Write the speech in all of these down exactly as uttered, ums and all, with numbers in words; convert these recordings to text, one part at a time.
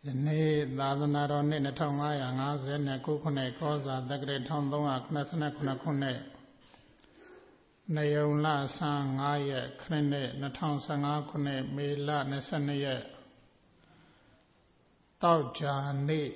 ယနေ့သာသနာတော်နှစ်နှစ်ငါး၅၉ခုနှစ်ကောဇာတက္ကရာတစ်သုံး၇၇ခုနှစ်နယုံလဆန်း၅ရက်ခရစ်နှစ်၂၀၁၅ခုနှစ်မေလ၂၂ရက်တောက်ကြနေ့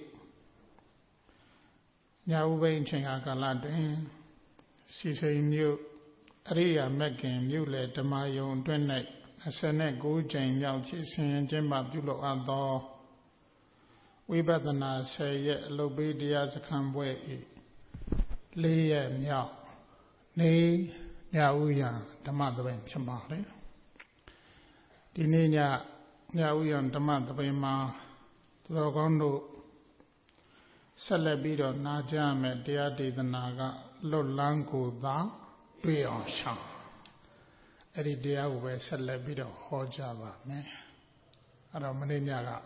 ညဥ်ဘိန်းချိန်ကာလတွင်စီစိန်မြို့အရိယာမဂ်ကင်မြို့လေဓမ္မယုံအတွင်း၌၂၉ကြိမ်မြောက်ဖြစ်စဉ်ကျင်းပပြုလုပ်အပ်သောဝိပဿနာဆယ်ရက်အလုပ်ပေးတရားစခန်းပွဲ၏လေးရက်မြောက်နေညဥ်ရံဓမ္မသဘင်ဖြစ်ပါတယ်ဒီနေ့ညညဥ်ရံဓမ္မသဘင်မှာသူတော်ကောင်းတို့ဆက်လက်ပြီးတော့နာကြားမယ်တရားဒေသနာကလွတ်လန်းကိုသာတွေ့အောင်ရှောင်အဲ့ဒီတရားကိုပဲဆက်လက်ပြီးတော့ဟောကြားပါမယ်အဲ့တော့မနေ့ညက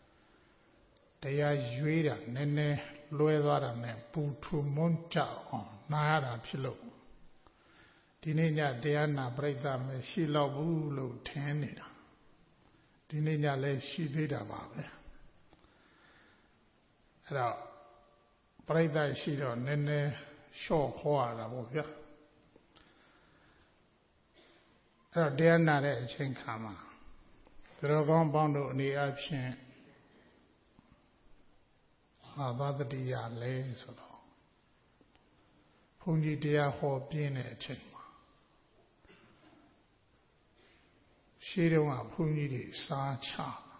တရားရွေးတာနည်းနည်းလွဲသွားတာနဲ့ပူထူမွန်းကြအောင်နာရတာဖြစ်လို့ဒီနေ့ညတရားနာပြိဿမရှိတော့ဘူးလို့ထင်နေတာဒီနေ့ညလည်းရှိသေးတာပါပဲအဲ့တော့ပြိဿရှိတော့နည်းနည်းလျှော့ဟောရတာပေါ့ဗျာအဲ့တော့တရားနာတဲ့အချိန်ခါမှာသူတော်ကောင်းပေါင်းတို့အနေအချင်းဟာသာတတိယလဲဆိုတော့ဘုန်းကြီးတရားဟောပြင်းတဲ့အချိန်မှာရှေးတုန်းကဘုန်းကြီးတွေစားချ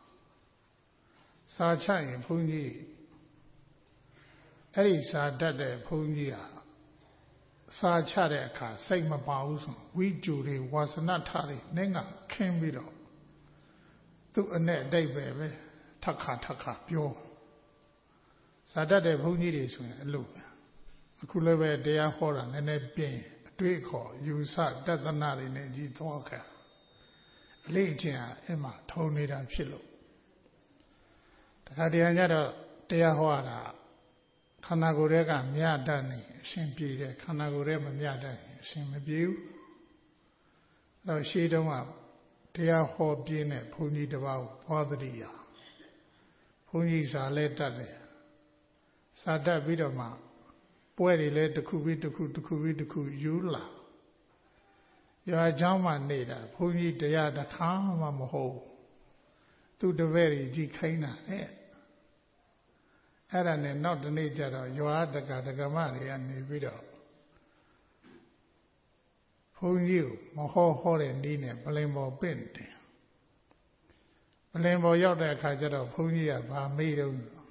စားချရင်ဘုန်းကြီးအဲ့ဒီစားတတ်တဲ့ဘုန်းကြီးဟာစားချတဲ့အခါစိတ်မပါဘူးဆိုဝိကျူတွေဝါစနထတွေနဲ့ငါခင်းပြီးတော့သူ့အနဲ့အတိတ်ပဲပဲထက်ခါထက်ခါပြောစားတတ်တဲ့ဘုန်းကြီးတွေဆိုရင်အလို့အခုလည်းပဲတရားဟောတာနည်းနည်းပြင်းအတွေ့အခေါ်ယူဆတသနာတွေနဲ့ကြီးသွားခဲ့အလေးအကျင့်အမှထုံနေတာဖြစ်လို့တခါတည်းကျတော့တရားဟောတာခန္ဓာကိုယ်ရဲ့ကမြတ်တတ်နေအရှင်ပြေတယ်ခန္ဓာကိုယ်ရဲ့မမြတ်တတ်အရှင်မပြေဘူးအဲ့တော့ရှေးတုန်းကတရားဟောပြင်းတဲ့ဘုန်းကြီးတစ်ပါးကိုသွားသတိရဘုန်းကြီးစာလဲတတ်တယ်စာတတ်ပြီးတော့မှပွဲတွေလဲတစ်ခုပြီးတစ်ခုတစ်ခုပြီးတစ်ခုယူလာရွာเจ้าမှနေတာဘုန်းကြီးတရားတစ်ခါမှမဟုတ်သူတပည့်တွေကြီးခိုင်းတာအဲ့အဲ့ဒါနဲ့နောက်တနေ့ကျတော့ရွာတက္ကဒကမတွေကနေပြီးတော့ဘုန်းကြီးကိုမဟောဟောတဲ့နည်းနဲ့ပလင်ပေါ်ပင့်တယ်ပလင်ပေါ်ရောက်တဲ့အခါကျတော့ဘုန်းကြီးကဗာမေးတော့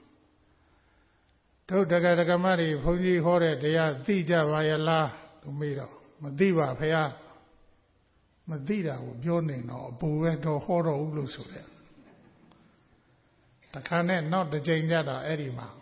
တို့တက္ကဒကမတွေဘုန်းကြီးဟောတဲ့တရားသိကြပါရဲ့လားသူမေးတော့မသိပါဖေဟာမသိတာကိုပြောနေတော့အပူပဲတော့ဟောတော့ဦးလို့ဆိုတယ်တခါနဲ့နောက်တစ်ချိန်ကျတော့အဲ့ဒီမှာ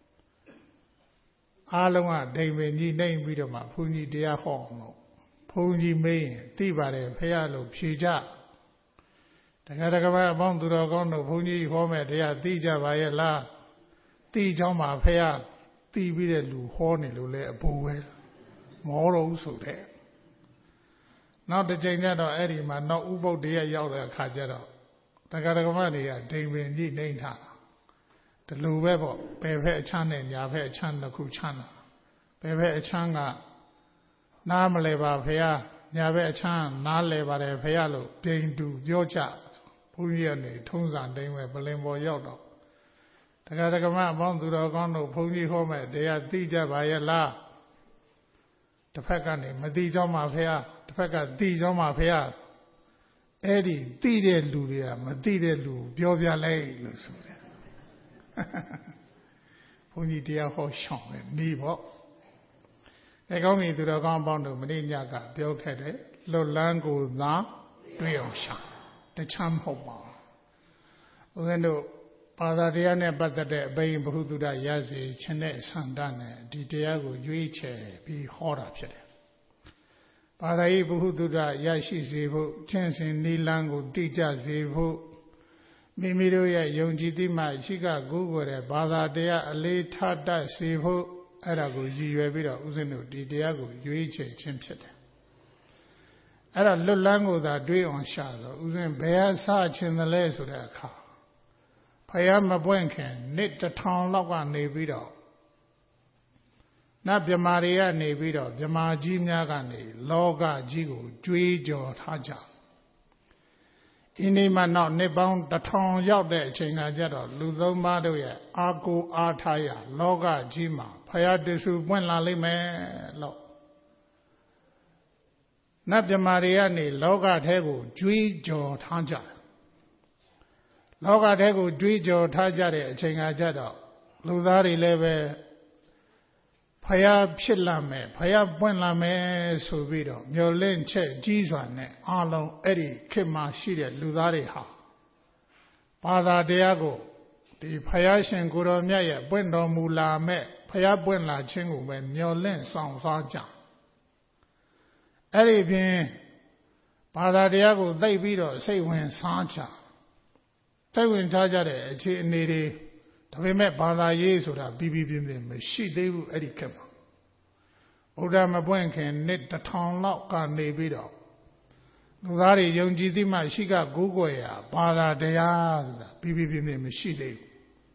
အားလုံးကဒိမ်ပင်ကြီးနှိမ့်ပြီးတော့မှဘုန်းကြီးတရားဟောအောင်လို့ဘုန်းကြီးမေးရင်သိပါတယ်ဖေဟာလို့ဖြေကြတခါတခါအပေါင်းသူတော်ကောင်းတို့ဘုန်းကြီးဟောမဲ့တရားသိကြပါရဲ့လားသိကြောင်းပါဖေဟာသိပြီးတဲ့လူဟောနေလို့လဲအပူပဲမဟောတော့ဘူးဆိုတဲ့နောက်တစ်ချိန်ကျတော့အဲ့ဒီမှာနောက်ဥပုပ်တရားရောက်တဲ့အခါကျတော့တက္ကရာကမတွေကဒိမ်ပင်ကြီးနှိမ့်ထားဒီလိုပဲပေါ့ဘယ်ဖက်အချမ်းနဲ့ညာဖက်အချမ်းတစ်ခုချမ်းတာဘယ်ဖက်အချမ်းကနားမလဲပါဖေဟာညာဖက်အချမ်းနားလဲပါတယ်ဖေဟာလို့ပြိန်တူပြောကြဘုန်းကြီးကနေထုံးစံတိုင်းပဲပလင်ပေါ်ရောက်တော့တက္ကရာကမအပေါင်းသူတော်ကောင်းတို့ဘုန်းကြီးဟောမဲ့တရားသိကြပါရဲ့လားတစ်ဖက်ကနေမသိကြောင်းပါဖေဟာတစ်ဖက်ကသိကြောင်းပါဖေဟာအဲ့ဒီသိတဲ့လူတွေကမသိတဲ့လူပြောပြလိုက်လို့ဆိုတယ်ဘုန်းကြီးတရားဟောရှောင်းတယ်နေပေါ့အဲကောင်းပြီသူတော်ကောင်းအပေါင်းတို့မနေ့ညကပြောခဲ့တယ်လွတ်လန်းကိုသာတွေ့အောင်ရှောင်းတခြားမဟုတ်ပါဘူးဦးဇင်းတို့ဘာသာတရားနဲ့ပတ်သက်တဲ့အဘိဓိဘုဟုတ္တရစီခြင်းတဲ့ဆန္ဒနဲ့ဒီတရားကိုရွေးချယ်ပြီးဟောတာဖြစ်တယ်ဘာသာရေးဘုဟုတ္တရရှိစေဖို့ကျင့်စဉ်နိလန်းကိုသိကြစေဖို့မိမိတို့ရဲ့ယုံကြည်သိမှရှိကကိုးကွယ်တဲ့ဘာသာတရားအလေးထားတတ်စေဖို့အဲ့ဒါကိုရည်ရွယ်ပြီးတော့ဦးဇင်းတို့ဒီတရားကိုရွေးချယ်ခြင်းဖြစ်တယ်အဲ့ဒါလွတ်လန်းကိုသာတွေးအောင်ရှာတော့ဦးဇင်းဘယ်အစခြင်းသလဲဆိုတဲ့အခါဖယားမပွင့်ခင်နှစ်တစ်ထောင်လောက်ကနေပြီးတော့နတ်မြမာတွေကနေပြီးတော့မြမာကြီးများကနေလောကကြီးကိုကြွေးကြော်ထားကြဒီနေ့မှနောက်နှစ်ပေါင်းတစ်ထောင်ရောက်တဲ့အချိန်ကကြတော့လူသုံးပါးတို့ရဲ့အာကိုအားထားရလောကကြီးမှာဖယားတဆူပွင့်လာလိမ့်မယ်လို့နတ်မြမာတွေကနေလောကထဲကိုကြွေးကြော်ထားကြလောကထဲကိုကြွေးကြော်ထားကြတဲ့အချိန်ကကြတော့လူသားတွေလည်းပဲဖယားဖြစ်လာမယ်ဖယားပွင့်လာမယ်ဆိုပြီးတော့မျော်လင့်ချက်ကြီးစွာနဲ့အားလုံးအဲ့ဒီခေတ်မှာရှိတဲ့လူသားတွေဟာဘာသာတရားကိုဒီဖယားရှင်ကိုတော်မြတ်ရဲ့ပွင့်တော်မူလာမဲ့ဖယားပွင့်လာခြင်းကိုပဲမျော်လင့်ဆောင်စားကြအဲ့ဒီဖြင့်ဘာသာတရားကိုသိပြီးတော့စိတ်ဝင်စားကြစိတ်ဝင်စားကြတဲ့အခြေအနေတွေဒါပေမဲ့ဘာသာရေးဆိုတာပြီးပြီးပြင်းပြင်းမရှိသေးဘူးအဲ့ဒီခေတ်မှာဘုရားမပွင့်ခင်နှစ်တစ်ထောင်လောက်ကနေပြီးတော့လူသားတွေယုံကြည်သိမှရှိကကိုးကွယ်ရာဘာသာတရားဆိုတာပြီးပြီးပြင်းပြင်းမရှိသေးဘူး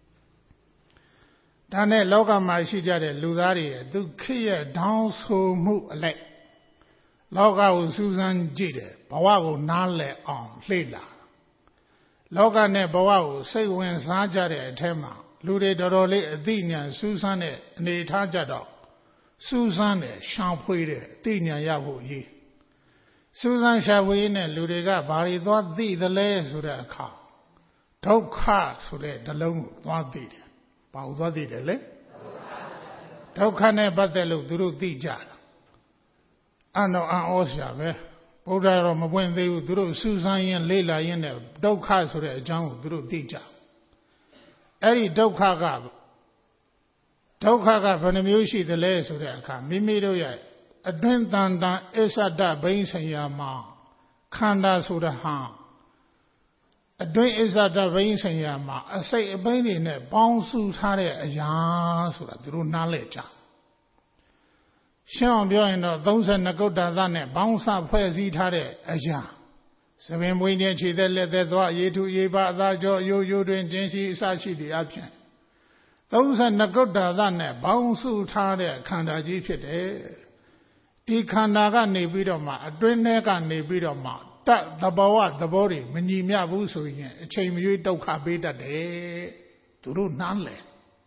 ဒါနဲ့လောကမှာရှိကြတဲ့လူသားတွေရဲ့သူခေတ်ရဲ့တောင်းဆိုမှုအလိုက်လောကကိုစူးစမ်းကြည့်တယ်ဘဝကိုနားလည်အောင်လှည့်လာလောကနဲ့ဘဝကိုစိတ်ဝင်စားကြတဲ့အထက်မှာလူတွေတော်တော်လေးအသိဉာဏ်စူးစမ်းတဲ့အနေထားကြတော့စူးစမ်းတယ်ရှာဖွေတယ်အသိဉာဏ်ရဖို့အရေးစူးစမ်းရှာဖွေနဲ့လူတွေကဘာတွေသွားသိသလဲဆိုတဲ့အခါဒုက္ခဆိုတဲ့ဓလုံးကိုသွားသိတယ်ဘာလို့သွားသိတယ်လဲဒုက္ခနဲ့ပတ်သက်လို့သူတို့သိကြတာအနောအံဩစရာပဲဘုရားတော့မပွင့်သေးဘူးသူတို့စူးစမ်းရင်းလေ့လာရင်းနဲ့ဒုက္ခဆိုတဲ့အကြောင်းကိုသူတို့သိကြအဲ့ဒီဒုက္ခကဒုက္ခကဘယ်နှမျိုးရှိသလဲဆိုတဲ့အခါမိမိတို့ရဲ့အတွင်းတန်တန်အစ္ဆဒဘိန်းဆရာမှာခန္ဓာဆိုတာဟာအတွင်းအစ္ဆဒဘိန်းဆရာမှာအစိတ်အပိန်းတွေနဲ့ပေါင်းစုထားတဲ့အရာဆိုတာသူတို့နားလည်ကြရှင်းအောင်ပြောရင်တော့သုံးဆယ်နှစ်ကုဋ္ဌာသနဲ့ဘောင်းစဖွဲ့စည်းထားတဲ့အရာသပင်ပွင့်တဲ့ခြေသက်လက်သက်သွားရေထုရေပါအသာကြောရိုးရိုးတွင်ကျင်းရှိအစရှိသည့်အဖြစ်သုံးဆယ်နှစ်ကုဋ္ဌာသနဲ့ဘောင်းစုထားတဲ့ခန္ဓာကြီးဖြစ်တယ်ဒီခန္ဓာကနေပြီးတော့မှအတွင်းထဲကနေပြီးတော့မှတတ်သဘောဝသဘောတွေမညီမျှဘူးဆိုရင်အချိန်မရွေးဒုက္ခပေးတတ်တယ်သူတို့နားလည်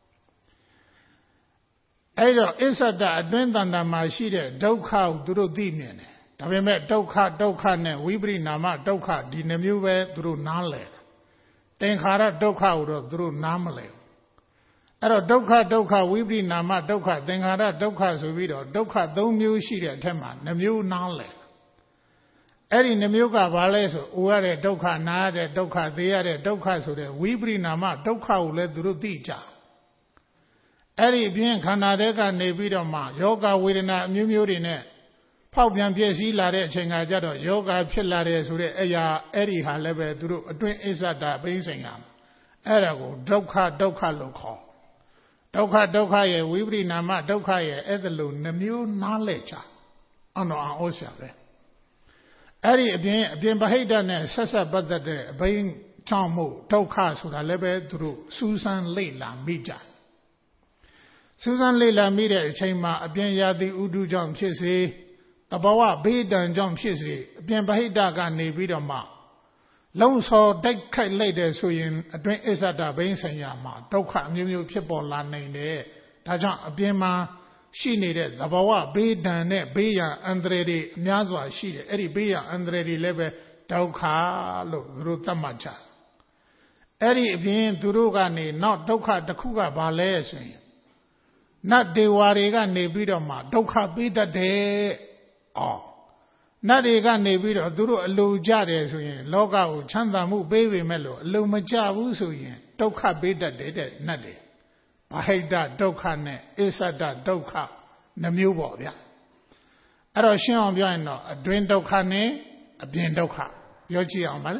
အဲ့တော့အစ္ဆဒအတွင်းတန်တာမှာရှိတဲ့ဒုက္ခကိုသူတို့သိမြင်တယ်ဒါပေမဲ့ဒုက္ခဒုက္ခနဲ့ဝိပရိနာမဒုက္ခဒီနှမျိုးပဲသူတို့နားလည်သင်္ခါရဒုက္ခကိုတော့သူတို့နားမလည်အဲ့တော့ဒုက္ခဒုက္ခဝိပရိနာမဒုက္ခသင်္ခါရဒုက္ခဆိုပြီးတော့ဒုက္ခသုံးမျိုးရှိတဲ့အထက်မှာနှမျိုးနားလည်အဲ့ဒီနှမျိုးကဘာလဲဆိုအိုရတဲ့ဒုက္ခနာရတဲ့ဒုက္ခသေရတဲ့ဒုက္ခဆိုတဲ့ဝိပရိနာမဒုက္ခကိုလည်းသူတို့သိကြအဲ့ဒီအပြင်ခန္ဓာတွေကနေပြီးတော့မှယောဂဝေဒနာအမျိုးမျိုးတွေနဲ့ဖောက်ပြန်ပြည့်စည်လာတဲ့အချိန်ကကြတော့ယောဂဖြစ်လာတယ်ဆိုတဲ့အရာအဲ့ဒီဟာလည်းပဲသူတို့အတွင်းအစ္ဆဒဘိန်းဆိုင်ကအဲ့ဒါကိုဒုက္ခဒုက္ခလို့ခေါ်ဒုက္ခဒုက္ခရဲ့ဝိပရိနာမဒုက္ခရဲ့အဲ့ဒါလို့နှမျိုးနားလဲကြအနောအဩရှာပဲအဲ့ဒီအပြင်အပြင်ပဟိတနဲ့ဆက်ဆက်ပတ်သက်တဲ့အဘိန်းချောင်းမှုဒုက္ခဆိုတာလည်းပဲသူတို့စူးစမ်းလေ့လာမိကြစူးစမ်းလေ့လာမိတဲ့အချိန်မှာအပြင်ရာသီဥတုကြောင့်ဖြစ်စေတဘာဝဘေးဒဏ်ကြောင့်ဖြစ်စေအပြင်ပဟိတကနေပြီးတော့မှလုံဆော်တိုက်ခိုက်လိုက်တယ်ဆိုရင်အတွင်းအစ္ဆဒဘိန်းဆိုင်ရာမှာဒုက္ခအမျိုးမျိုးဖြစ်ပေါ်လာနိုင်တယ်ဒါကြောင့်အပြင်မှာရှိနေတဲ့သဘာဝဘေးဒဏ်နဲ့ဘေးရန်အန္တရာယ်တွေအများစွာရှိတယ်အဲ့ဒီဘေးရန်အန္တရာယ်တွေလည်းပဲဒုက္ခလို့သူတို့သတ်မှတ်ကြအဲ့ဒီအပြင်သူတို့ကနေနောက်ဒုက္ခတစ်ခုကဘာလဲဆိုရင်နတ်ဒေဝါတွေကနေပြီးတော့မှဒုက္ခပေးတတ်တယ်။အော်နတ်တွေကနေပြီးတော့သူတို့အလိုကြတယ်ဆိုရင်လောကကိုချမ်းသာမှုပေးပေမဲ့လို့အလိုမကြဘူးဆိုရင်ဒုက္ခပေးတတ်တယ်တဲ့နတ်တွေ။ဘာဟိတဒုက္ခနဲ့အစ္ဆဒဒုက္ခနှမျိုးပေါ့ဗျာ။အဲ့တော့ရှင်းအောင်ပြောရင်တော့အတွင်းဒုက္ခနဲ့အပြင်ဒုက္ခပြောကြည့်အောင်ပါလေ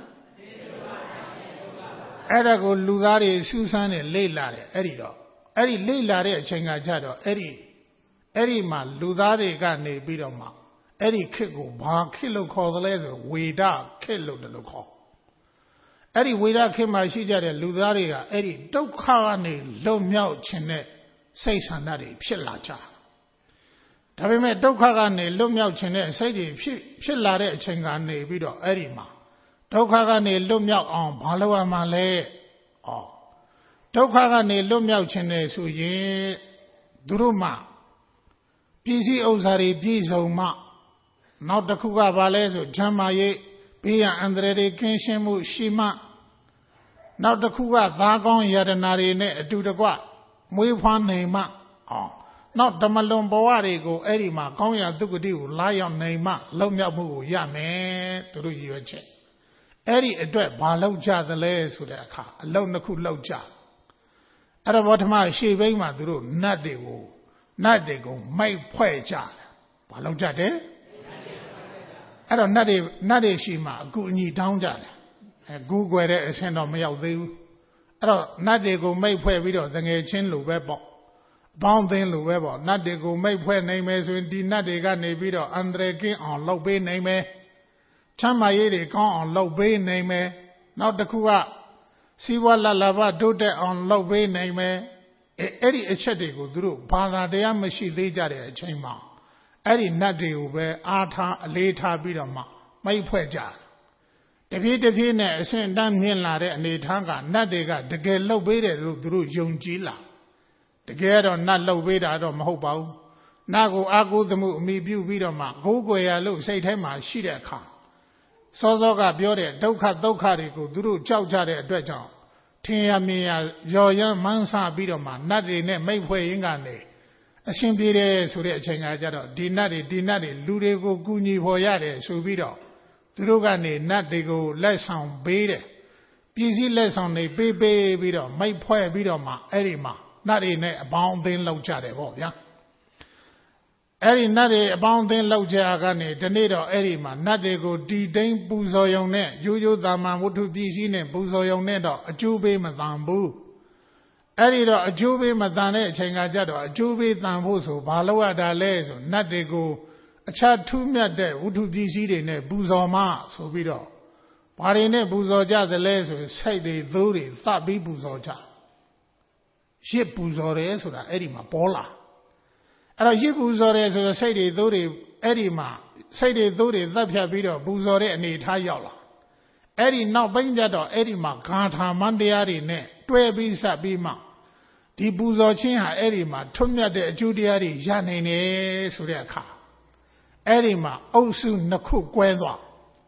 ။အဲ့ဒါကိုလူသားတွေစူးစမ်းနေလေ့လာတယ်အဲ့ဒီတော့အဲ့ဒီလေ့လာတဲ့အချိန်ကကြတော့အဲ့ဒီအဲ့ဒီမှာလူသားတွေကနေပြီးတော့မှအဲ့ဒီခေတ်ကိုဘာခေတ်လို့ခေါ်သလဲဆိုဝေဒခေတ်လို့တလို့ခေါ်အဲ့ဒီဝိရခေမှာရှိကြတဲ့လူသားတွေကအဲ့ဒီဒုက္ခကနေလွတ်မြောက်ခြင်းနဲ့စိတ်ဆန္ဒတွေဖြစ်လာကြဒါပေမဲ့ဒုက္ခကနေလွတ်မြောက်ခြင်းနဲ့စိတ်တွေဖြစ်ဖြစ်လာတဲ့အချိန်ကနေပြီးတော့အဲ့ဒီမှာဒုက္ခကနေလွတ်မြောက်အောင်ဘာလို့ရမှာလဲဩဒုက္ခကနေလွတ်မြောက်ခြင်းနဲ့ဆိုရင်သူတို့မှပြည့်စည်ဥစ္စာတွေပြည့်စုံမှနောက်တစ်ခုကဘာလဲဆိုဓမ္မရေးဘေးရန်အန္တရာယ်တွေကင်းရှင်းမှုရှိမှနောက်တစ်ခုကသားကောင်းယတနာတွေနဲ့အတူတကွမွေးဖွားနိုင်မှအော်နောက်ဓမ္မလွန်ဘဝတွေကိုအဲ့ဒီမှာကောင်းရာသုဂတိကိုလာရောက်နိုင်မှလုံမြောက်မှုကိုရမယ်သူတို့ရည်ရွယ်ချက်အဲ့ဒီအတွက်ဘာလောက်ကြသလဲဆိုတဲ့အခါအလုံးတစ်ခုလောက်ကြအဲ့ဒါဘောဓမရှေ့ဘိန်းမှာသူတို့နတ်တွေကိုနတ်တွေကိုမိုက်ဖွဲ့ကြတယ်ဘာလောက်ကြတယ်အဲ့တော့နတ်တွေနတ်တွေရှိမှအကူအညီတောင်းကြတယ်အဲကူးကွယ်တဲ့အဆင့်တော့မရောက်သေးဘူးအဲ့တော့နတ်တွေကိုမိတ်ဖွဲ့ပြီးတော့တငယ်ချင်းလိုပဲပေါ့အပေါင်းအသင်းလိုပဲပေါ့နတ်တွေကိုမိတ်ဖွဲ့နိုင်မယ်ဆိုရင်ဒီနတ်တွေကနေပြီးတော့အန္တရာယ်ကင်းအောင်လုပ်ပေးနိုင်မယ်ချမ်းသာရေးတွေကောင်းအောင်လုပ်ပေးနိုင်မယ်နောက်တစ်ခုကစီးပွားလလဘတိုးတက်အောင်လုပ်ပေးနိုင်မယ်အဲအဲ့ဒီအချက်တွေကိုသူတို့ဘာသာတရားမရှိသေးကြတဲ့အချိန်မှာအဲ့ဒီနတ်တွေကိုပဲအားထားအလေးထားပြီးတော့မှမိတ်ဖွဲ့ကြတဖြည်းတဖြည်းနဲ့အစဉ်တန်းမြင့်လာတဲ့အနေထားကနတ်တွေကတကယ်လှုပ်ပေးတယ်လို့သူတို့ယုံကြည်လာတကယ်တော့နတ်လှုပ်ပေးတာတော့မဟုတ်ပါဘူးနတ်ကိုအာကိုးသမှုအမိပြုပြီးတော့မှကိုးကွယ်ရလို့စိတ်ထဲမှာရှိတဲ့အခါစောစောကပြောတဲ့ဒုက္ခဒုက္ခတွေကိုသူတို့ကြောက်ကြတဲ့အတွက်ကြောင့်ထင်ရမြင်ရရော်ရမ်းမှန်းဆပြီးတော့မှနတ်တွေနဲ့မိတ်ဖွဲ့ရင်းကနေအရှင်ပြေတယ်ဆိုတဲ့အချိန်ကကြတော့ဒီနတ်တွေဒီနတ်တွေလူတွေကိုကူညီဖို့ရတယ်ဆိုပြီးတော့သူတို့ကနေနတ်တွေကိုလက်ဆောင်ပေးတယ်ပြည်စည်းလက်ဆောင်တွေပေးပေးပြီးတော့မိတ်ဖွဲ့ပြီးတော့မှအဲ့ဒီမှာနတ်တွေနဲ့အပေါင်းအသင်းလောက်ကြတယ်ပေါ့ဗျာအဲ့ဒီနတ်တွေအပေါင်းအသင်းလောက်ကြကနေဒီနေ့တော့အဲ့ဒီမှာနတ်တွေကိုတီတိန်ပူဇော်ယုံနဲ့ရိုးရိုးသာမန်ဝတ္ထုပစ္စည်းနဲ့ပူဇော်ယုံနဲ့တော့အကျိုးပေးမတန်ဘူးအဲ့ဒီတော့အကျိုးပေးမတန်တဲ့အချိန်ကကြတော့အကျိုးပေးတန်ဖို့ဆိုဘာလို့ရတာလဲဆိုနတ်တွေကိုအခြားထူးမြတ်တဲ့ဝတ္ထုပစ္စည်းတွေနဲ့ပူဇော်မှဆိုပြီးတော့ဘာတွေနဲ့ပူဇော်ကြသလဲဆိုစိတ်တွေသိုးတွေသတ်ပြီးပူဇော်ကြရစ်ပူဇော်တယ်ဆိုတာအဲ့ဒီမှာပေါ်လာအဲ့တော့ရစ်ပူဇော်တယ်ဆိုတော့စိတ်တွေသိုးတွေအဲ့ဒီမှာစိတ်တွေသိုးတွေသတ်ဖြတ်ပြီးတော့ပူဇော်တဲ့အနေထားရောက်လာအဲ့ဒီနောက်ပိုင်းကျတော့အဲ့ဒီမှာဂါထာမန္တရားတွေနဲ့တွဲပြီးစပ်ပြီးမှဒီပူဇော်ခြင်းဟာအဲ့ဒီမှာထွတ်မြတ်တဲ့အကျိုးတရားတွေရနိုင်တယ်ဆိုတဲ့အခါအဲ့ဒီမှာအုပ်စုနှစ်ခုကွဲသွား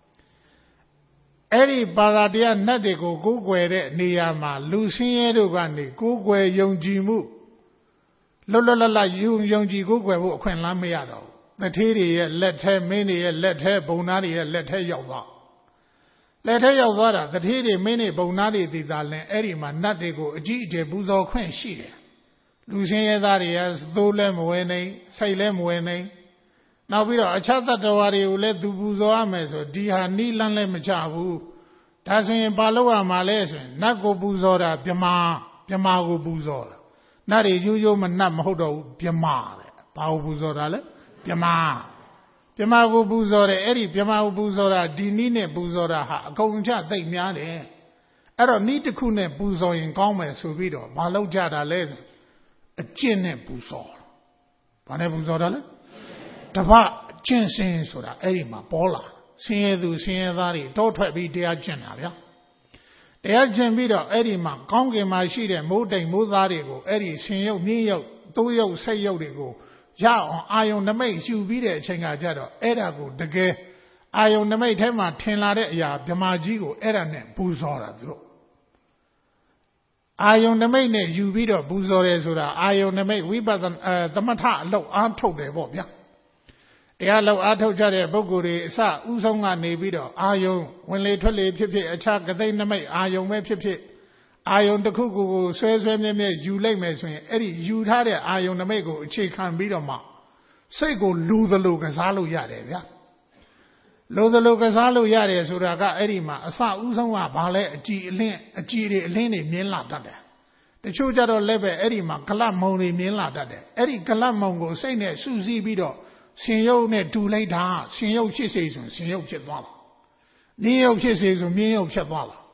အဲ့ဒီဘာသာတရားနတ်တွေကိုကိုးကွယ်တဲ့နေရာမှာလူဆင်းရဲတို့ကနေကိုးကွယ်ယုံကြည်မှုလွတ်လွတ်လပ်လပ်ယုံယုံကြည်ကိုးကွယ်ဖို့အခွင့်အလမ်းမရတော့ဘူးတထေးတွေရဲ့လက်ထဲမင်းတွေရဲ့လက်ထဲဘုံသားတွေရဲ့လက်ထဲရောက်သွားလက်ထဲရောက်သွားတာတထေးတွေမင်းတွေဘုံသားတွေတည်တာလဲအဲ့ဒီမှာနတ်တွေကိုအကြီးအကျယ်ပူဇော်ခွင့်ရှိတယ်လူဆင်းရဲသားတွေရဲ့သိုးလဲမဝဲနိုင်စိတ်လဲမဝဲနိုင်နောက်ပြီးတော့အခြားတတ္တဝါတွေကိုလည်းသူပူဇော်ရမယ်ဆိုဒီဟာနီးလန်းလည်းမချဘူးဒါဆိုရင်ဘာလို့ရမှာလဲဆိုရင်နတ်ကိုပူဇော်တာပြမာပြမာကိုပူဇော်တာနတ်တွေရိုးရိုးမနတ်မဟုတ်တော့ဘူးပြမာတဲ့ဘာကိုပူဇော်တာလဲပြမာပြမာကိုပူဇော်တယ်အဲ့ဒီပြမာကိုပူဇော်တာဒီနီးနဲ့ပူဇော်တာဟာအကုန်ချသိမ့်များတယ်အဲ့တော့နီးတစ်ခုနဲ့ပူဇော်ရင်ကောင်းမယ်ဆိုပြီးတော့ဘာလို့ကြတာလဲအကျင့်နဲ့ပူဇော်ဘာနဲ့ပူဇော်တာလဲတပကျင့်စင်ဆိုတာအဲ့ဒီမှာပေါ်လာဆင်းရဲသူဆင်းရဲသားတွေတောထွက်ပြီးတရားကျင့်တာဗျာတရားကျင့်ပြီးတော့အဲ့ဒီမှာကောင်းကင်မှာရှိတဲ့မိုးတိမ်မိုးသားတွေကိုအဲ့ဒီဆင်ရုပ်မြင်းရုပ်သိုးရုပ်ဆိတ်ရုပ်တွေကိုရအောင်အာယုံနမိတ်ယူပြီးတဲ့အချိန်ကကြတော့အဲ့ဒါကိုတကယ်အာယုံနမိတ်ထဲမှာထင်လာတဲ့အရာဗြဟ္မာကြီးကိုအဲ့ဒါနဲ့ပူဇော်တာသူတို့အာယုံနမိတ်နဲ့ယူပြီးတော့ပူဇော်တယ်ဆိုတာအာယုံနမိတ်ဝိပဿနာအဲသမထအလောက်အားထုတ်တယ်ပေါ့ဗျာတရားလောက်အားထုတ်ကြတဲ့ပုဂ္ဂိုလ်တွေအစဥဆုံးကနေပြီးတော့အာယုံဝင်လေထွက်လေဖြစ်ဖြစ်အခြားကသိနမိတ်အာယုံပဲဖြစ်ဖြစ်အာယုံတစ်ခုခုကိုဆွဲဆွဲမြဲမြဲယူလိုက်မယ်ဆိုရင်အဲ့ဒီယူထားတဲ့အာယုံနမိတ်ကိုအခြေခံပြီးတော့မှစိတ်ကိုလူသလိုကစားလို့ရတယ်ဗျာလူသလိုကစားလို့ရတယ်ဆိုတာကအဲ့ဒီမှာအစဥဆုံးကဘာလဲအကြည်အလင်းအကြည်တွေအလင်းတွေမြင်လာတတ်တယ်တချို့ကြတော့လည်းပဲအဲ့ဒီမှာကလတ်မုံတွေမြင်လာတတ်တယ်အဲ့ဒီကလတ်မုံကိုစိတ်နဲ့စုစည်းပြီးတော့ရှင်ရုပ်နဲ့တူလိုက်တာရှင်ရုပ်ဖြစ်စေဆိုရှင်ရုပ်ဖြစ်သွားတာမြင်းရုပ်ဖြစ်စေဆိုမြင်းရုပ်ဖြစ်သွားတာ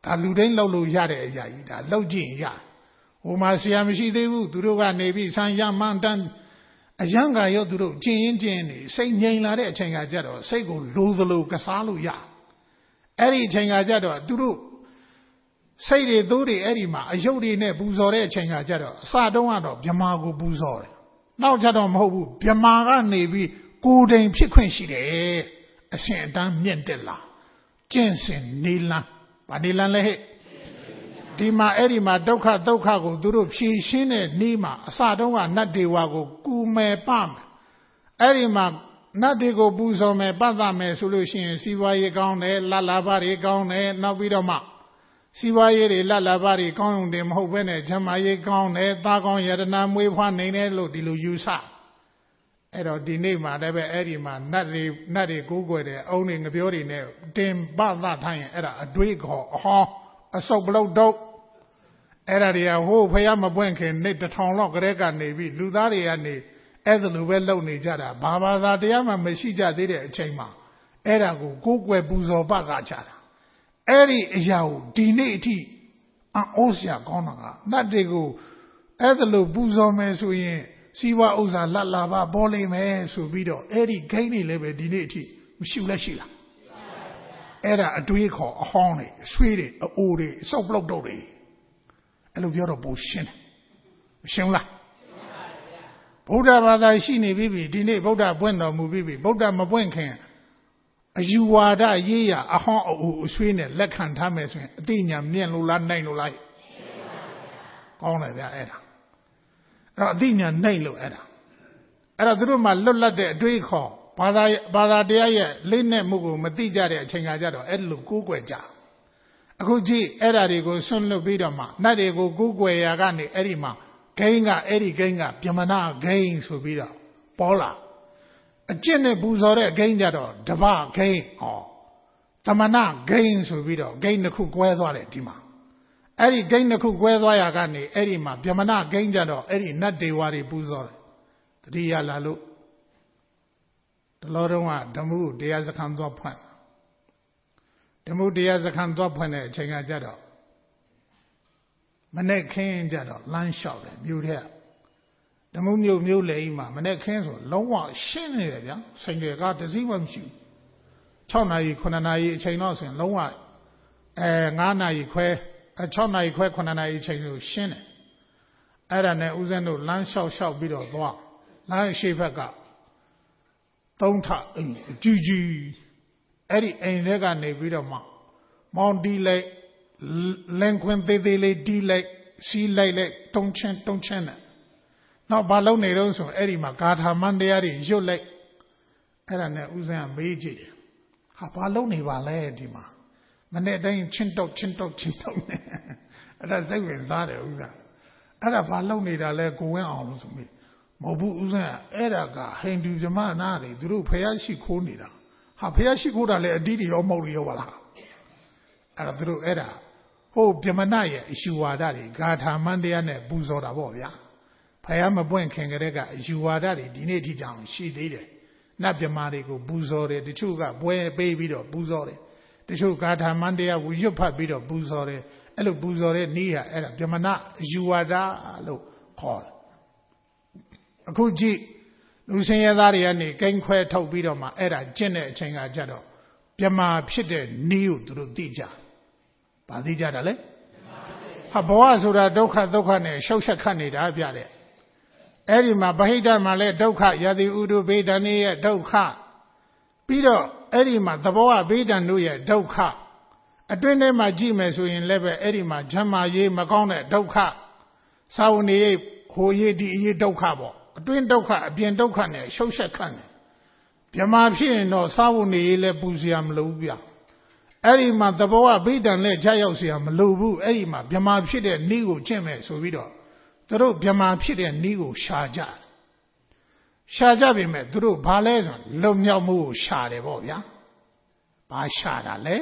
ဒါလူတိုင်းလောက်လို့ရတဲ့အရာကြီးဒါလောက်ကြည့်ရဟိုမှာဆရာမရှိသေးဘူးသူတို့ကနေပြီးဆံရမှန်တန်းအယံကရောသူတို့ကျင်ရင်ကျင်နေစိတ်ငြိမ်လာတဲ့အချိန်ကကြတော့စိတ်ကိုလိုသလိုကစားလို့ရအဲ့ဒီအချိန်ကကြတော့သူတို့စိတ်တွေသိုးတွေအဲ့ဒီမှာအယုတ်တွေနဲ့ပူဇော်တဲ့အချိန်ကကြတော့အစတုန်းကတော့ဗြမာကိုပူဇော်တယ်နောက်ကြတော့မဟုတ်ဘူးဗြမာကနေပြီးကိုယ်တိုင်ဖြစ်ခွင့်ရှိတယ်အရှင်အတန်းမြင့်တက်လာကျင့်စဉ်နေလန်းဗာနေလန်းလဲဟဲ့ဒီမှာအဲ့ဒီမှာဒုက္ခဒုက္ခကိုသူတို့ဖြေရှင်းတဲ့နေ့မှာအစတုန်းကနတ်ဒေဝကိုကူမယ်ပမယ်အဲ့ဒီမှာနတ်တွေကိုပူဇော်မယ်ပတ်သမယ်ဆိုလို့ရှိရင်စီးပွားရေးကောင်းတယ်လလဘတွေကောင်းတယ်နောက်ပြီးတော့မှစီးပွားရေးတွေလလဘတွေကောင်းုံတင်မဟုတ်ဘဲနဲ့ဇမရေးကောင်းတယ်သားကောင်းယရနာမွေးဖွားနေတယ်လို့ဒီလိုယူဆအဲ့တော့ဒီနေ့မှာလည်းပဲအဲ့ဒီမှာနတ်တွေနတ်တွေကိုးကွယ်တယ်အုံတွေငပြောတွေနဲ့တင်ပသထိုင်ရင်အဲ့ဒါအတွေးခေါ်အဟောအစုပ်ပလုတ်တော့အဲ့ဒါတွေကဟိုဖះမပွင့်ခင်နေ့တစ်ထောင်လောက်ကလေးကနေပြီးလူသားတွေကနေအဲ့ဒါလိုပဲလုပ်နေကြတာဘာဘာသာတရားမှမရှိကြသေးတဲ့အချိန်မှာအဲ့ဒါကိုကိုးကွယ်ပူဇော်ပသကြတာအဲ့ဒီအရာကိုဒီနေ့အထိအောစရာကောင်းတာကနတ်တွေကိုအဲ့ဒါလိုပူဇော်မယ်ဆိုရင်စီဝါဥစ္စာလတ်လာပါပေါ်လိမ့်မယ်ဆိုပြီးတော့အဲ့ဒီဂိမ်းတွေလည်းပဲဒီနေ့အထိမရှိလက်ရှိလားအဲ့ဒါအတွေးခေါ်အဟောင်းတွေအဆွေးတွေအအိုတွေအစုပ်ပလုတ်တော့တွေအဲ့လိုပြောတော့ပိုရှင်းတယ်မရှင်းလားဗုဒ္ဓဘာသာရှိနေပြီဒီနေ့ဗုဒ္ဓပွင့်တော်မူပြီဗုဒ္ဓမပွင့်ခင်အယူဝါဒရေးရအဟောင်းအအိုအဆွေးနဲ့လက်ခံထားမယ်ဆိုရင်အသိဉာဏ်မြင့်လို့လားနိုင်လို့လားကောင်းတယ်ဗျအဲ့ဒါအဲ့တော့အသိဉာဏ်နိုင်လို့အဲ့ဒါအဲ့တော့သူတို့မှလွတ်လပ်တဲ့အတွေးခေါ်ဘာသာဘာသာတရားရဲ့လေးနဲ့မှုကိုမသိကြတဲ့အချိန်ခါကျတော့အဲ့လိုကိုးကွယ်ကြအခုကြည့်အဲ့ဓာတွေကိုဆွန့်လွတ်ပြီးတော့မှနတ်တွေကိုကိုးကွယ်ရာကနေအဲ့ဒီမှာဂိမ်းကအဲ့ဒီဂိမ်းကပြမနာဂိမ်းဆိုပြီးတော့ပေါ်လာအကျင့်နဲ့ပူဇော်တဲ့ဂိမ်းကြတော့ဓမ္မဂိမ်းဟောသမဏဂိမ်းဆိုပြီးတော့ဂိမ်းတစ်ခုကွဲသွားတယ်ဒီမှာအဲ့ဒီဂိမ်းတစ်ခုကွဲသွားရာကနေအဲ့ဒီမှာပြမနာဂိမ်းကြတော့အဲ့ဒီနတ်ဒေဝတွေပူဇော်တယ်တတိယလာလို့တလောတုန်းကဓမ္မုတရားစခန်းသွားဖွင့်ဓမ္မုတရားစခန်းသွားဖွင့်တဲ့အချိန်ကကြတော့မနေ့ခင်းကြတော့လမ်းလျှောက်တယ်မြို့ထဲဓမ္မုမြို့မြို့လေကြီးမှာမနေ့ခင်းဆိုလုံးဝရှင်းနေတယ်ဗျာဆိုင်ကယ်ကတစည်းမှမရှိဘူး၆နာရီ9နာရီအချိန်တော့ဆိုရင်လုံးဝအဲ9နာရီခွဲ6နာရီခွဲ9နာရီအချိန်ဆိုရှင်းတယ်အဲ့ဒါနဲ့ဦးဇင်းတို့လမ်းလျှောက်လျှောက်ပြီးတော့သွားလမ်းရှေ့ဘက်ကသုံးထအိမ်ကြီးကြီးအဲ့ဒီအိမ်ထဲကနေပြီးတော့မှမောင်တီးလိုက်လန်ခွင်သေးသေးလေးတီးလိုက်စီးလိုက်လိုက်တုံးချင်းတုံးချင်းနဲ့နောက်ဘာလုပ်နေတော့ဆိုအဲ့ဒီမှာဂါထာမန်တရားတွေရွတ်လိုက်အဲ့ဒါနဲ့ဦးဇင်းကမေးကြည့်တယ်ဟာဘာလုပ်နေပါလဲဒီမှာမနေ့တိုင်းချင်းတုတ်ချင်းတုတ်ချင်းတုတ်နဲ့အဲ့ဒါစိတ်ဝင်စားတယ်ဦးဇင်းအဲ့ဒါဘာလုပ်နေတာလဲကိုဝင်းအောင်လို့ဆိုပြီးမဟုတ်ဘူးဦးဇင်းအဲ့ဒါကဟိန္ဒူဇမနာတွေသူတို့ဖျားရှိခိုးနေတာဟာဖျားရှိခိုးတာလဲအတီးတွေရောမဟုတ်ရောပါလားအဲ့တော့သူတို့အဲ့ဒါဟိုဗြဟ္မဏရဲ့အယူဝါဒတွေဂါထာမန်တရားနဲ့ပူဇော်တာပေါ့ဗျာဖျားမပွင့်ခင်ကတည်းကအယူဝါဒတွေဒီနေ့ထိကြောင်ရှိသေးတယ်နတ်ဗြဟ္မာတွေကိုပူဇော်တယ်တချို့ကပွဲပေးပြီးတော့ပူဇော်တယ်တချို့ဂါထာမန်တရားကိုရွတ်ဖတ်ပြီးတော့ပူဇော်တယ်အဲ့လိုပူဇော်တဲ့နည်းဟာအဲ့ဒါဗြဟ္မဏအယူဝါဒလို့ခေါ်တယ်အခုကြည့်လူစင်ရသားတွေကနေကိန်းခွဲထုတ်ပြီးတော့မှအဲ့ဒါကျင့်တဲ့အချိန်ကကြတော့ဗြဟ္မာဖြစ်တဲ့နည်းကိုသူတို့သိကြ။ဘာသိကြတာလဲ။ဟာဘဝဆိုတာဒုက္ခဒုက္ခနဲ့ရှုပ်ရှက်ခတ်နေတာပြတဲ့။အဲ့ဒီမှာဗဟိတမှာလည်းဒုက္ခယတိဥဒုဗေဒန်ရဲ့ဒုက္ခပြီးတော့အဲ့ဒီမှာသဘောဝဗေဒန်တို့ရဲ့ဒုက္ခအတွင်းထဲမှာကြည့်မယ်ဆိုရင်လည်းပဲအဲ့ဒီမှာဂျမ်းမာရေးမကောင်းတဲ့ဒုက္ခသာဝနေဟိုရေးဒီအရေးဒုက္ခပေါ့အတွင်းဒုက္ခအပြင်ဒုက္ခနဲ့ရှုပ်ရှက်ခတ်နေဗြဟ္မာဖြစ်ရင်တော့သာဝနေရေးလည်းပူစရာမလိုဘူးဗျအဲ့ဒီမှာသဘောဝဗေဒန်လည်းကြာရောက်စရာမလိုဘူးအဲ့ဒီမှာဗြဟ္မာဖြစ်တဲ့နည်းကိုကျင့်မယ်ဆိုပြီးတော့သူတို့ဗြဟ္မာဖြစ်တဲ့နည်းကိုရှာကြရှာကြပြီမဲ့သူတို့ဘာလဲဆိုလွတ်မြောက်မှုကိုရှာတယ်ပေါ့ဗျာဘာရှာတာလဲ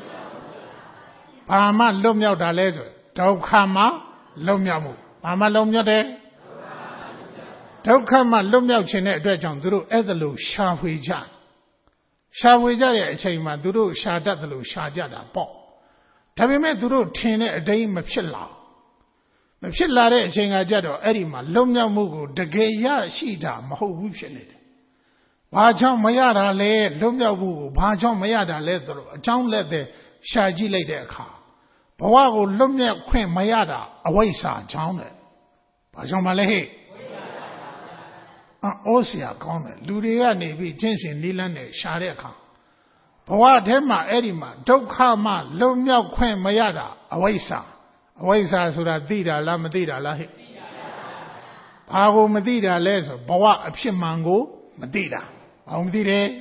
ဘာမှလွတ်မြောက်တာလဲဆိုဒုက္ခမှလွတ်မြောက်မှုဘာမှလွတ်မြောက်တယ်ဒုက္ခမှလွတ်မြောက်ခြင်းတဲ့အတွက်ကြောင့်သူတို့အဲ့ဒါလို့ရှာဖွေကြရှာဖွေကြတဲ့အချိန်မှာသူတို့ရှာတတ်တယ်လို့ရှာကြတာပေါ့ဒါပေမဲ့သူတို့ထင်တဲ့အတိုင်းမဖြစ်လာမဖြစ်လာတဲ့အချိန်ကကြတော့အဲ့ဒီမှာလွတ်မြောက်မှုကိုတကယ်ရရှိတာမဟုတ်ဘူးဖြစ်နေတယ်။ဘာကြောင့်မရတာလဲလွတ်မြောက်မှုကိုဘာကြောင့်မရတာလဲဆိုတော့အကြောင်းလက်တဲ့ရှာကြည့်လိုက်တဲ့အခါဘဝကိုလွတ်မြောက်ခွင့်မရတာအဝိဇ္ဇာကြောင့်တဲ့။ဘာကြောင့်မလဲဟဲ့။အော်ဆရာကောင်းတယ်လူတွေကနေပြီးကျင့်စဉ်နိလန်းနဲ့ရှာတဲ့အခါဘဝထဲမှာအဲ့ဒီမှာဒုက္ခမှလွတ်မြောက်ခွင့်မရတာအဝိဇ္ဇာအဝိဇ္ဇာဆိုတာသိတာလားမသိတာလားဟဲ့ဘာကိုမသိတာလဲဆိုဘဝအဖြစ်မှန်ကိုမသိတာဘာမသိတယ်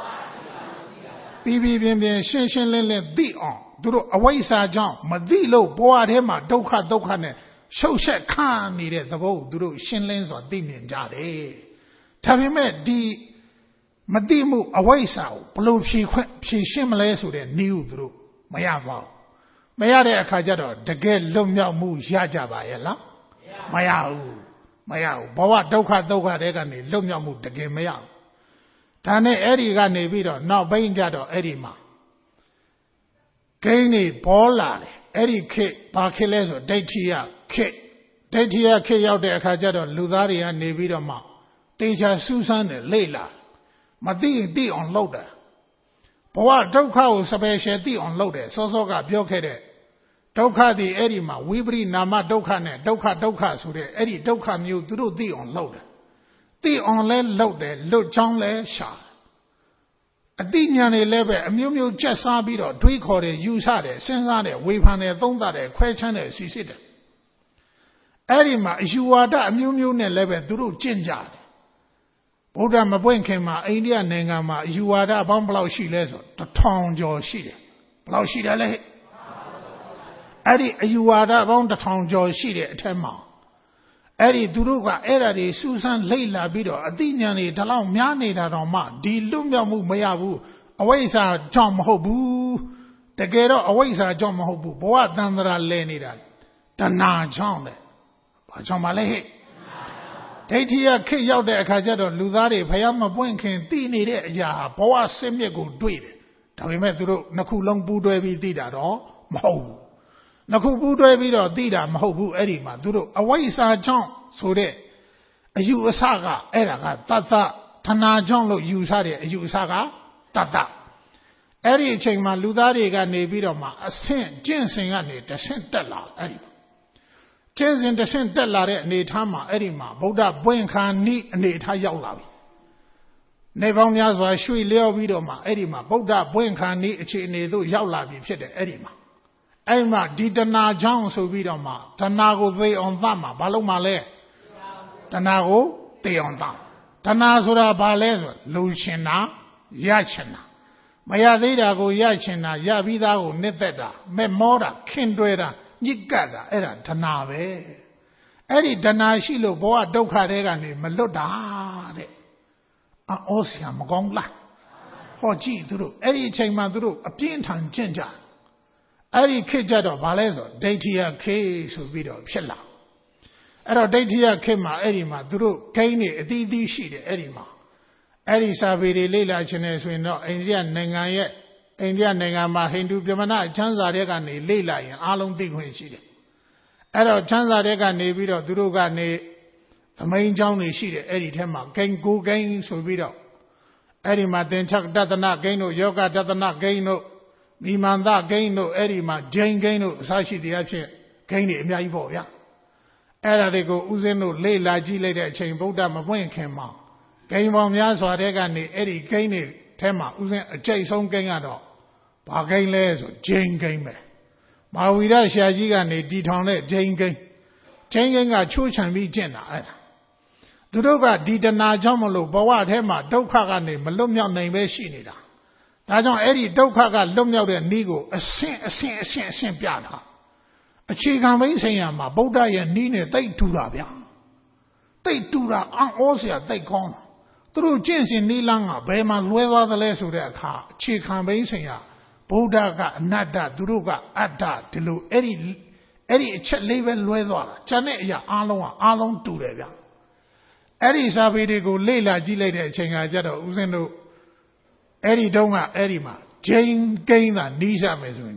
ပြီးပြီးပြင်းပြင်းရှင်းရှင်းလင်းလင်းသိအောင်သူတို့အဝိဇ္ဇာကြောင့်မသိလို့ဘဝထဲမှာဒုက္ခဒုက္ခနဲ့ရှုပ်ရှက်ခါနေတဲ့သဘောကိုသူတို့ရှင်းလင်းစွာသိမြင်ကြတယ်ဒါပေမဲ့ဒီမသိမှုအဝိဇ္ဇာကိုဘလို့ဖြေခွင့်ဖြေရှင်းမလဲဆိုတဲ့နည်းကိုသူတို့မရပါဘူးမရတဲ့အခါကျတော့တကယ်လွတ်မြောက်မှုရကြပါရဲ့လားမရဘူးမရဘူးဘဝဒုက္ခဒုက္ခတွေကနေလွတ်မြောက်မှုတကယ်မရဘူးဒါနဲ့အဲ့ဒီကနေပြီးတော့နောက်ပိုင်းကျတော့အဲ့ဒီမှာဂိမ်းနေပေါ်လာတယ်အဲ့ဒီခေတ်ဘာခေတ်လဲဆိုဒိဋ္ဌိယခေတ်ဒိဋ္ဌိယခေတ်ရောက်တဲ့အခါကျတော့လူသားတွေကနေပြီးတော့မှတေချာစူးစမ်းတယ်လေ့လာမသိရင်သိအောင်လုပ်တယ်ဘဝဒုက္ခကိုစပယ်ရှယ်သိအောင်လုပ်တယ်စောစောကပြောခဲ့တဲ့ဒုက္ခဒီအဲ့ဒီမှာဝိပရိနာမဒုက္ခနဲ့ဒုက္ခဒုက္ခဆိုတဲ့အဲ့ဒီဒုက္ခမျိုးသူတို့သိအောင်လုပ်တယ်သိအောင်လဲလုပ်တယ်လွတ်ချောင်းလဲရှာအတိညာဏ်တွေလည်းပဲအမျိုးမျိုးကြက်စားပြီးတော့တွေးခေါ်တယ်ယူဆတယ်စဉ်းစားတယ်ဝေဖန်တယ်သုံးသပ်တယ်ခွဲချမ်းတယ်စီစစ်တယ်အဲ့ဒီမှာအယူဝါဒအမျိုးမျိုးနဲ့လည်းပဲသူတို့ကျင့်ကြတယ်ဗုဒ္ဓမပွင့်ခင်မှာအိန္ဒိယနိုင်ငံမှာအယူဝါဒပေါင်းဘယ်လောက်ရှိလဲဆိုတစ်ထောင်ကျော်ရှိတယ်ဘယ်လောက်ရှိတယ်လဲအဲ့ဒီအယူဝါဒပေါင်းတစ်ထောင်ကျော်ရှိတဲ့အထက်မှာအဲ့ဒီသူတို့ကအဲ့ဒါတွေစူးစမ်းလိမ့်လာပြီးတော့အသိဉာဏ်တွေဒီလောက်များနေတာတော့မှဒီလွတ်မြောက်မှုမရဘူးအဝိဇ္ဇာကြောင့်မဟုတ်ဘူးတကယ်တော့အဝိဇ္ဇာကြောင့်မဟုတ်ဘူးဘဝတန်ត្រာလဲနေတာတဏှာကြောင့်လေဘာကြောင့်မလဲဟဲ့ဒိဋ္ဌိယခေတ်ရောက်တဲ့အခါကျတော့လူသားတွေဖယားမပွင့်ခင်သိနေတဲ့အရာဘဝစစ်မြစ်ကိုတွေ့တယ်ဒါပေမဲ့သူတို့နှစ်ခုလုံးပူးတွဲပြီးသိတာတော့မဟုတ်ဘူးနှစ်ခုပူးတွဲပြီးတော့သိတာမဟုတ်ဘူးအဲ့ဒီမှာသူတို့အဝိဇ္ဇာကြောင့်ဆိုတဲ့အယူအဆကအဲ့ဒါကတတ္တဌနာကြောင့်လို့ယူဆတဲ့အယူအဆကတတ္တအဲ့ဒီအချိန်မှာလူသားတွေကနေပြီးတော့မှအဆင့်ကျင့်စဉ်ကနေတဆင့်တက်လာအဲ့ဒီကျင့်စဉ်တဆင့်တက်လာတဲ့အနေထားမှာအဲ့ဒီမှာဗုဒ္ဓပွင့်ခါနိအနေထားရောက်လာပြီနေပေါင်းများစွာရွှေ့လျောပြီးတော့မှအဲ့ဒီမှာဗုဒ္ဓပွင့်ခါနိအခြေအနေသို့ရောက်လာပြီဖြစ်တယ်အဲ့ဒီမှာအဲ့မှာဒီတဏှာကြောင့်ဆိုပြီးတော့မှတဏှာကိုသိအောင်သတ်မှာဘာလို့မှလဲတဏှာကိုသိအောင်သတ်တဏှာဆိုတာဘာလဲဆိုလူချင်တာရချင်တာမရသေးတာကိုရချင်တာရပြီးသားကိုနှစ်သက်တာမဲ့မောတာခင်တွဲတာညစ်ကပ်တာအဲ့ဒါတဏှာပဲအဲ့ဒီတဏှာရှိလို့ဘဝဒုက္ခတွေကနေမလွတ်တာတဲ့အော်ဆရာမကောင်းလားဟောကြည့်သူတို့အဲ့ဒီအချိန်မှာသူတို့အပြင်းထန်ကျင့်ကြအဲ့ဒီခေတ်ကြတော့ဗာလဲဆိုဒိဋ္ဌိယခေတ်ဆိုပြီးတော့ဖြစ်လာအဲ့တော့ဒိဋ္ဌိယခေတ်မှာအဲ့ဒီမှာသူတို့ဂိမ်းနေအသီးသီးရှိတယ်အဲ့ဒီမှာအဲ့ဒီစာပေတွေလေ့လာခြင်းနဲ့ဆိုရင်တော့အိန္ဒိယနိုင်ငံရဲ့အိန္ဒိယနိုင်ငံမှာဟိန္ဒူပြမနာချမ်းသာတဲ့ကနေလေ့လာရင်အားလုံးသိခွင့်ရှိတယ်အဲ့တော့ချမ်းသာတဲ့ကနေပြီးတော့သူတို့ကနေသမိန်เจ้าတွေရှိတယ်အဲ့ဒီထဲမှာဂိမ်းကိုဂိမ်းဆိုပြီးတော့အဲ့ဒီမှာသင်္ချတတနာဂိမ်းတို့ယောဂတတနာဂိမ်းတို့မိမန္တဂိမ်းတို့အဲ့ဒီမှာဂျိန်ဂိမ်းတို့အစရှိတဲ့အဖြစ်ဂိမ်းတွေအများကြီးပေါ့ဗျာအဲ့ဒါတွေကိုဥစဉ်တို့လေ့လာကြည့်လိုက်တဲ့အချိန်ဗုဒ္ဓမပွင့်ခင်မှာဂိမ်းပေါင်းများစွာတဲ့ကနေအဲ့ဒီဂိမ်းတွေထဲမှာဥစဉ်အကျိတ်ဆုံးဂိမ်းကတော့ဘာဂိမ်းလဲဆိုဂျိန်ဂိမ်းပဲမဟာဝီရရှာကြီးကနေတီထောင်တဲ့ဂျိန်ဂိမ်းဂျိန်ဂိမ်းကချိုးချံပြီးကျင့်တာအဲ့ဒါသူတို့ကဒီတဏှာကြောင့်မလို့ဘဝထဲမှာဒုက္ခကနေမလွတ်မြောက်နိုင်ပဲရှိနေတာဒါကြောင့်အဲ့ဒီဒုက္ခကလွတ်မြောက်တဲ့နည်းကိုအဆင့်အဆင့်အဆင့်အဆင့်ပြတာအခြေခံဘိဆိုင်ရာမှာဗုဒ္ဓရဲ့နည်းနဲ့တိတ်တူတာဗျာတိတ်တူတာအော်စရာတိတ်ကောင်းတာသူတို့ကျင့်စဉ်နည်းလမ်းကဘယ်မှာလွဲသွားသလဲဆိုတဲ့အခါအခြေခံဘိဆိုင်ရာဗုဒ္ဓကအနတ္တသူတို့ကအတ္တဒီလိုအဲ့ဒီအဲ့ဒီအချက်လေးပဲလွဲသွားတာကျန်တဲ့အရာအားလုံးကအားလုံးတူတယ်ဗျာအဲ့ဒီစာပေတွေကိုလေ့လာကြည့်လိုက်တဲ့အချိန်ကကြတော့ဦးဇင်းတို့အဲ့ဒီတုန်းကအဲ့ဒီမှာဂျိန်ကိန်းသာနီးစမယ်ဆိုရင်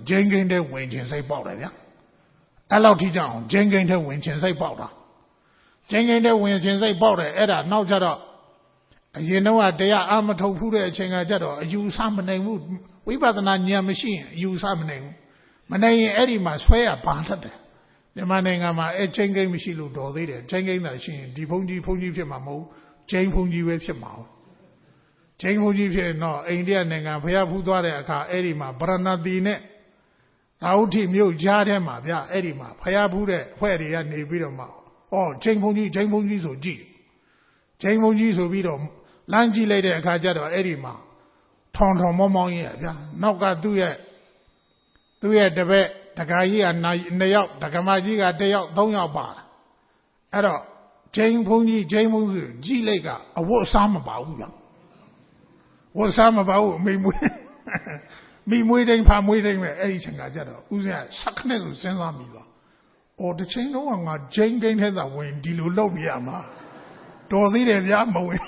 ဂျင်းကင်းတဲ့ဝင်ခြင်းစိတ်ပေါက်တယ်ဗျာအဲ့လောက်ထိကြအောင်ဂျင်းကင်းတဲ့ဝင်ခြင်းစိတ်ပေါက်တာဂျင်းကင်းတဲ့ဝင်ခြင်းစိတ်ပေါက်တယ်အဲ့ဒါနောက်ကြတော့အရင်တော့တရားအမထုတ်ဘူးတဲ့အချိန်ကကြတော့အယူဆမနိုင်ဘူးဝိပဿနာဉာဏ်မရှိရင်အယူဆမနိုင်ဘူးမနိုင်ရင်အဲ့ဒီမှာဆွဲရဘာတတ်တယ်မြန်မာနိုင်ငံမှာအဲဂျင်းကင်းမရှိလို့တော်သေးတယ်ဂျင်းကင်းသာရှိရင်ဒီဘုန်းကြီးဘုန်းကြီးဖြစ်မှာမဟုတ်ဂျင်းဘုန်းကြီးပဲဖြစ်မှာဂျင်းဘုန်းကြီးဖြစ်တော့အိန္ဒိယနိုင်ငံဖျားဖူးသွားတဲ့အခါအဲ့ဒီမှာဗရဏသီနဲ့သာဝတိမြို့ကြားထဲမှာဗျအဲ့ဒီမှာဖျားဖူးတဲ့အဖွဲ့တွေကနေပြီးတော့မှဩဂျင်းဘုန်းကြီးဂျင်းဘုန်းကြီးဆိုကြည့်ဂျင်းဘုန်းကြီးဆိုပြီးတော့လမ်းကြည့်လိုက်တဲ့အခါကျတော့အဲ့ဒီမှာထောင်ထောင်မောင်းမောင်းကြီးရဗျာနောက်ကသူ့ရဲ့သူ့ရဲ့တပည့်တက္ကရာကြီးကနှစ်ယောက်တက္ကမကြီးကတစ်ယောက်သုံးယောက်ပါအဲ့တော့ဂျိန်းဘုန်းကြီးဂျိန်းဘုန်းကြီးကြီးလိုက်ကအဝတ်အစားမပါဘူးဗျာဝတ်စားမပါဘူးမိမွေးမိမွေးတိုင်းဖာမွေးတိုင်းပဲအဲ့ဒီချိန်ကကြတော့ဦးဇင်းကဆက်ခနဲ့လို့စဉ်းစားမိသွားအော်တစ်ချိန်လုံးကငါဂျိန်းတိုင်းထဲသာဝင်ဒီလိုလုပ်နေရမှာတော်သေးတယ်ဗျာမဝင်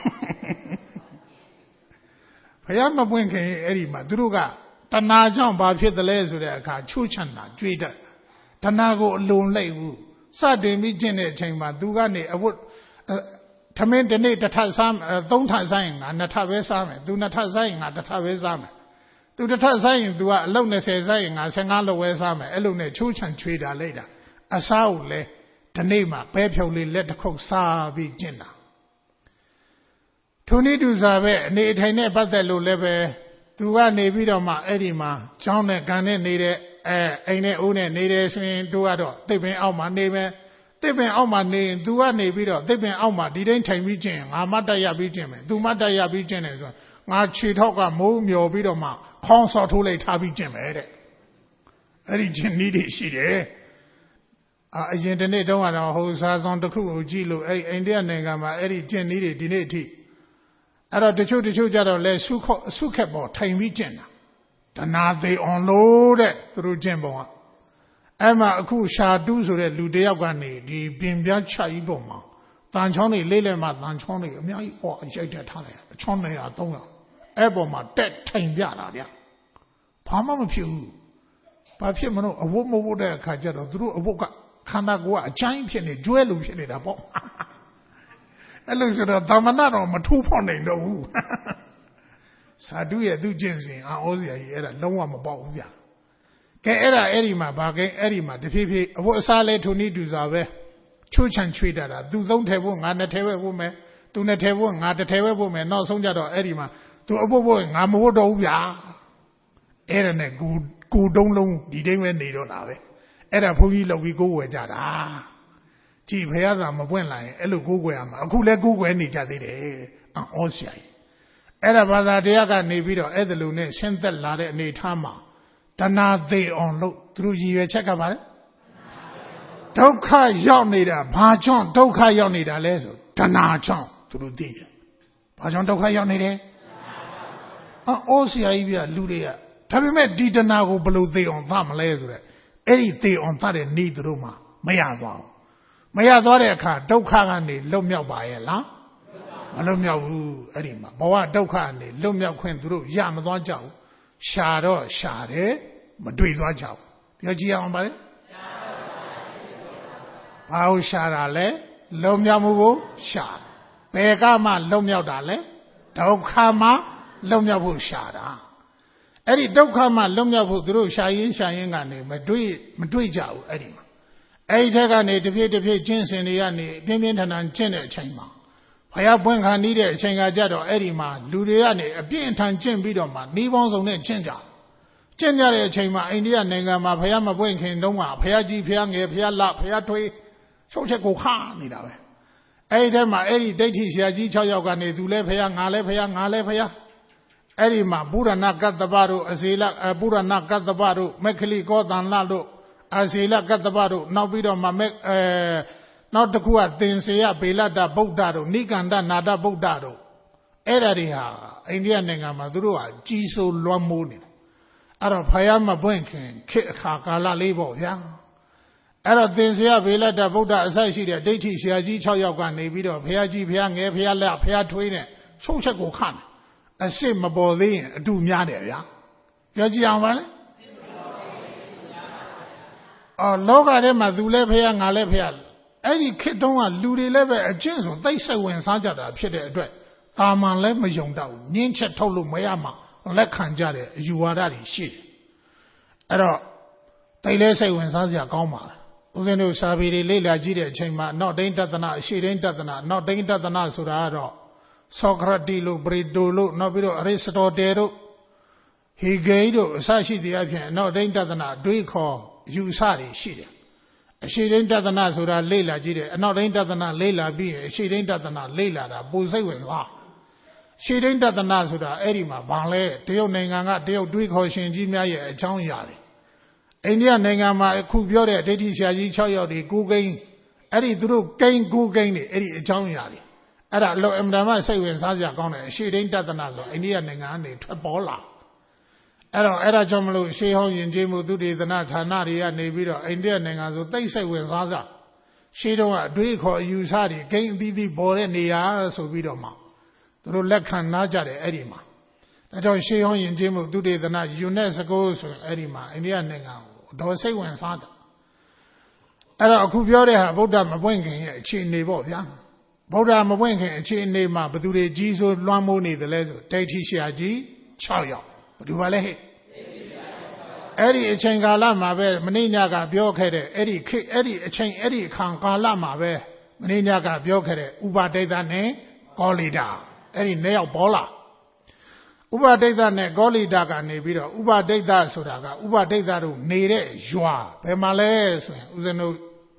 ဘုရားမပွင့်ခင်အဲ့ဒီမှာသူတို့ကတဏှာကြောင့်ဘာဖြစ်တယ်လဲဆိုတဲ့အခါချိုးချမ်းတာကြွေးတတ်တဏှာကိုအလွန်လိုက်ဘူးစတင်ပြီးကျင့်တဲ့အချိန်မှာသူကနေအဝတ်ထမင်းတစ်နေ့တစ်ထပ်စားသုံးထပ်စားရင်ငါနှစ်ထပ်ပဲစားမယ်သူနှစ်ထပ်စားရင်ငါတစ်ထပ်ပဲစားမယ်သူတစ်ထပ်စားရင်သူကအလုပ်၂၀စားရင်ငါ၁၅လောက်ပဲစားမယ်အဲ့လိုနဲ့ချိုးချမ်းချွေတာလိုက်တာအစားကိုလဲဒီနေ့မှပဲဖြုတ်လေးလက်တစ်ခုပ်စားပြီးကျင့်တာထိုနည်းတူစွာပဲအနေအထိုင်နဲ့ပတ်သက်လို့လည်းပဲသူကနေပြီးတော့မှအဲ့ဒီမှာကျောင်းနဲ့ကန်နဲ့နေတဲ့အဲအိမ်နဲ့အိုးနဲ့နေတယ်ဆိုရင်တို့ကတော့သစ်ပင်အောက်မှာနေမယ်သစ်ပင်အောက်မှာနေရင်သူကနေပြီးတော့သစ်ပင်အောက်မှာဒီတိုင်းထိုင်ပြီးကျင့်ငါမတ်တက်ရပြီးကျင့်မယ်သူမတ်တက်ရပြီးကျင့်တယ်ဆိုတော့ငါခြေထောက်ကမိုးမျောပြီးတော့မှခေါင်းဆော့ထိုးလိုက်ထားပြီးကျင့်မယ်တဲ့အဲ့ဒီကျင့်နည်းတွေရှိတယ်အာအရင်တနေ့တုန်းကတော့ဟိုစာဆောင်တစ်ခုကိုကြည့်လို့အဲ့အိန္ဒိယနိုင်ငံမှာအဲ့ဒီကျင့်နည်းတွေဒီနေ့အထိအဲ့တော့တချို့တချို့ကြတော့လဲဆုခော့ဆုခက်ပေါ်ထိုင်ပြီးကျင့်တာတဏှာသေးအောင်လို့တဲ့သူတို့ကျင့်ပုံကအဲ့မှာအခုရှာတူးဆိုတဲ့လူတယောက်ကနေဒီပြင်ပြချကြီးပုံမှာတန်ချောင်းတွေလေးလဲမှာတန်ချောင်းတွေအများကြီးအော်ရိုက်တက်ထားလိုက်အချောင်း၂၀၀ ၃၀၀အဲ့ပေါ်မှာတက်ထိုင်ပြတာဗျဘာမှမဖြစ်ဘူးဘာဖြစ်မလို့အဝတ်မဝတ်တဲ့အခါကျတော့သူတို့အဝတ်ကခန္ဓာကိုယ်ကအချိုင်းဖြစ်နေကျွဲလူဖြစ်နေတာပေါ့အဲ့လိုဆိုတော့သမဏတော့မထိုးဖောက်နိုင်တော့ဘူးစာတုရဲ့သူကျင့်စဉ်အာဩစရာကြီးအဲ့ဒါလုံးဝမပေါက်ဘူးဗျကဲအဲ့ဒါအဲ့ဒီမှာဘာကဲအဲ့ဒီမှာတဖြည်းဖြည်းအဝတ်အစားလဲထိုနည်းတူစွာပဲချိုးချံချွေးတတ်တာသူသုံးထည်ဖို့ငါနှစ်ထည်ပဲဖို့မယ်သူနှစ်ထည်ဖို့ငါတစ်ထည်ပဲဖို့မယ်နောက်ဆုံးကြတော့အဲ့ဒီမှာသူအဖို့ဖို့ငါမဖို့တော့ဘူးဗျာအဲ့ဒါနဲ့ကိုကိုတုံးလုံးဒီတိုင်းပဲနေတော့တာပဲအဲ့ဒါဘုန်းကြီးလောက်ပြီးကိုးဝယ်ကြတာကြည်ဖះသာမပွင့်လာရင်အဲ့လိုကိုးကွယ်ရမှာအခုလဲကိုးကွယ်နေကြသေးတယ်အော်ဆရာကြီးအဲ့ဒါဘာသာတရားကနေပြီးတော့အဲ့ဒါလိုနဲ့ရှင်းသက်လာတဲ့အနေထားမှာတဏှာသေးအောင်လို့သူတို့ရည်ရွယ်ချက်ကပါလေဒုက္ခရောက်နေတာဘာကြောင့်ဒုက္ခရောက်နေတာလဲဆိုတဏှာကြောင့်သူတို့သိတယ်ဘာကြောင့်ဒုက္ခရောက်နေတယ်အော်ဆရာကြီးပြလူတွေကဒါပေမဲ့ဒီတဏှာကိုဘယ်လိုသိအောင်သမလဲဆိုတဲ့အဲ့ဒီသိအောင်သတဲ့နေ့သူတို့မှမရသွားဘူးမရသွားတဲ့အခါဒုက္ခကနေလွတ်မြောက်ပါရဲ့လားမလွတ်မြောက်ဘူးအဲ့ဒီမှာဘဝဒုက္ခကနေလွတ်မြောက်ခွင့်သူတို့ရမသွားကြဘူးရှာတော့ရှာတယ်မတွေ့သွားကြဘူးပြောကြည့်အောင်ပါလေဘာလို့ရှာတာလဲလွတ်မြောက်မှုကိုရှာဘယ်ကမှလွတ်မြောက်တာလဲဒုက္ခမှလွတ်မြောက်ဖို့ရှာတာအဲ့ဒီဒုက္ခမှလွတ်မြောက်ဖို့သူတို့ရှာရင်းရှာရင်းကနေမတွေ့မတွေ့ကြဘူးအဲ့ဒီမှာအဲ့ဒီထက်ကနေတဖြည်းတဖြည်းကျင့်စဉ်တွေကနေပြင်းပြင်းထန်ထန်ကျင့်တဲ့အချိန်မှာဘုရားပွင့်ခါနီးတဲ့အချိန်ကကြတော့အဲ့ဒီမှာလူတွေကနေအပြင်းအထန်ကျင့်ပြီးတော့မှနှီးပေါင်းစုံနဲ့ကျင့်ကြကျင့်ကြတဲ့အချိန်မှာအိန္ဒိယနိုင်ငံမှာဘုရားမပွင့်ခင်တုန်းကဘုရားကြီးဘုရားငယ်ဘုရားလဘုရားထွေးချုပ်ချက်ကိုခါနေတာပဲအဲ့ဒီထဲမှာအဲ့ဒီဒိဋ္ဌိဆရာကြီး၆ယောက်ကနေသူလည်းဘုရားငါလည်းဘုရားငါလည်းဘုရားအဲ့ဒီမှာပုရဏကတ္တပတို့အစေလပုရဏကတ္တပတို့မက္ခလိကောသံလတို့အစေလကတ္တပတို့နောက်ပြီးတော့မှအဲနောက်တစ်ခုကသင်္စေယဗေလတ္တဗုဒ္ဓတို့နိကန္ဒနာတဗုဒ္ဓတို့အဲ့ဒါတွေဟာအိန္ဒိယနိုင်ငံမှာသူတို့ကကြီးစိုးလွှမ်းမိုးနေတယ်အဲ့တော့ဖယားမပွင့်ခင်ခေတ်အခါကာလလေးပေါ့ဗျာအဲ့တော့သင်္စေယဗေလတ္တဗုဒ္ဓအစရှိတဲ့ဒိဋ္ဌိဆရာကြီး၆ယောက်ကနေပြီးတော့ဘုရားကြီးဘုရားငယ်ဘုရားလက်ဘုရားထွေးနဲ့ချုပ်ချက်ကိုခန့်အစ်စ်မပေါ်သေးရင်အတူများတယ်ဗျာပြောကြည့်အောင်ပါလေအော်လောကထဲမှာသူလည်းဖះငါလည်းဖះအဲ့ဒီခေတ်တုန်းကလူတွေလည်းပဲအကျင့်ဆိုသိစိတ်ဝင်စားကြတာဖြစ်တဲ့အတွက်တာမန်လည်းမယုံတော့ဘူးညင်းချက်ထုတ်လို့မရမှလက်ခံကြတဲ့အယူဝါဒတွေရှိတယ်အဲ့တော့တိတ်လဲစိတ်ဝင်စားစရာကောင်းပါလားဦးဇင်းတို့စာပေတွေလေ့လာကြည့်တဲ့အချိန်မှာနောက်တိုင်းတသနာအရှိတိုင်းတသနာနောက်တိုင်းတသနာဆိုတာကတော့ဆောကရတီလို့ပရီတိုလို့နောက်ပြီးတော့အရစ်စတိုတယ်တို့ဟီဂေတို့အစရှိတဲ့အဖြစ်နောက်တိုင်းတသနာတွေးခေါ်ယူဆတွေရှိတယ်အရှိတိုင်းတသနာဆိုတာလေ့လာကြည့်တယ်အနောက်တိုင်းတသနာလေ့လာပြီးရင်အရှိတိုင်းတသနာလေ့လာတာပိုစိတ်ဝင်စားရှိတိုင်းတသနာဆိုတာအဲ့ဒီမှာဘာလဲတရုတ်နိုင်ငံကတရုတ်တွေးခေါ်ရှင်ကြီးများရဲ့အကြောင်းအရာတွေအိန္ဒိယနိုင်ငံမှာအခုပြောတဲ့ဒိဋ္ဌိဆရာကြီး၆ယောက်ဒီကိုကိန်းအဲ့ဒီသူတို့ကိန်းကိုကိန်းတွေအဲ့ဒီအကြောင်းအရာတွေအဲ့ဒါအလောအင်မတန်မှစိတ်ဝင်စားစရာကောင်းတယ်အရှိတိုင်းတသနာဆိုအိန္ဒိယနိုင်ငံကနေထွက်ပေါ်လာအဲ့တော့အဲ့ဒါကြောင့်မလို့ရှေးဟောင်းယဉ်ကျေးမှုသုတေသနဌာနတွေကနေပြီးတော့အိန္ဒိယနိုင်ငံဆိုသိစိတ်ဝင်စားစရှေးတုန်းကအတွေးခေါ်အယူဆတွေကိန်းအသီးသီးပေါ်တဲ့နေရာဆိုပြီးတော့မှသူတို့လက်ခံနားကြတယ်အဲ့ဒီမှာဒါကြောင့်ရှေးဟောင်းယဉ်ကျေးမှုသုတေသန UNESCO ဆိုရင်အဲ့ဒီမှာအိန္ဒိယနိုင်ငံကိုတော်စိတ်ဝင်စားတာအဲ့တော့အခုပြောတဲ့ဟာဗုဒ္ဓမပွင့်ခင်ရဲ့အခြေအနေပေါ့ဗျာဗုဒ္ဓမပွင့်ခင်အခြေအနေမှာဘသူတွေကြီးစိုးလွှမ်းမိုးနေတယ်လဲဆိုဒိဋ္ဌိဆရာကြီး၆ယောက်ဘသူပါလဲဟဲ့အဲ့ဒီအချိန်ကာလမှာပဲမင်းညကပြောခဲ့တဲ့အဲ့ဒီခေအဲ့ဒီအချိန်အဲ့ဒီအခါကာလမှာပဲမင်းညကပြောခဲ့တဲ့ဥပဒိဋ္ဌနဲ့ကောလိတာအဲ့ဒီနှစ်ယောက်ပေါ်လာဥပဒိဋ္ဌနဲ့ကောလိတာကနေပြီးတော့ဥပဒိဋ္ဌဆိုတာကဥပဒိဋ္ဌတို့နေတဲ့ရွာဘယ်မှာလဲဆိုရင်ဦးဇင်းတို့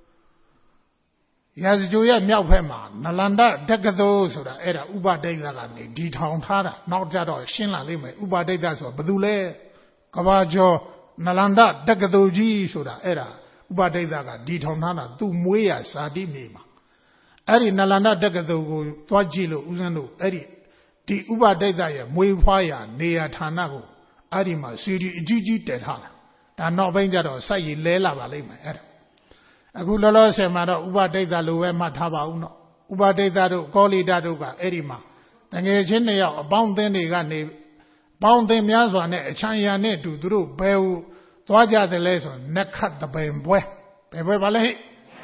ရာဇဂိုရဲ့မြောက်ဘက်မှာနလန္ဒတက္ကသိုလ်ဆိုတာအဲ့ဒါဥပဒိဋ္ဌကနေဒီထောင်ထားတာနောက်ကြတော့ရှင်းလာလိမ့်မယ်ဥပဒိဋ္ဌဆိုတာဘယ်သူလဲကဘာကျော်နလန္ဒတက္ကသိုလ်ကြီးဆိုတာအဲ့ဒါဥပဒိဋ္ဌကဒီထောင်ထားတာသူ့မွေးရဇာတိမြေမှာအဲ့ဒီနလန္ဒတက္ကသိုလ်ကိုသွားကြည့်လို့ဦးဇင်းတို့အဲ့ဒီဒီဥပဒိဋ္ဌရဲ့မွေးဖွားရာနေရာဌာနကိုအဲ့ဒီမှာစီဒီအကြီးကြီးတည်ထားတာဒါနောက်ပိုင်းကျတော့စိုက်ရည်လဲလာပါလိမ့်မယ်အဲ့ဒါအခုလောလောဆယ်မှာတော့ဥပဒိဋ္ဌလိုပဲမှတ်ထားပါဦးနော်ဥပဒိဋ္ဌတို့ကောလိတတို့ကအဲ့ဒီမှာတငယ်ချင်းနှစ်ယောက်အပေါင်းအသင်းတွေကနေပေါင်းအသင်းများစွာနဲ့အချမ်းရံနဲ့တူသူတို့ဘယ်ဟိုသွားကြတယ်လဲဆိုနက်ခတ်တပင်ပွဲဘယ်ပွဲပါလဲဟဲ့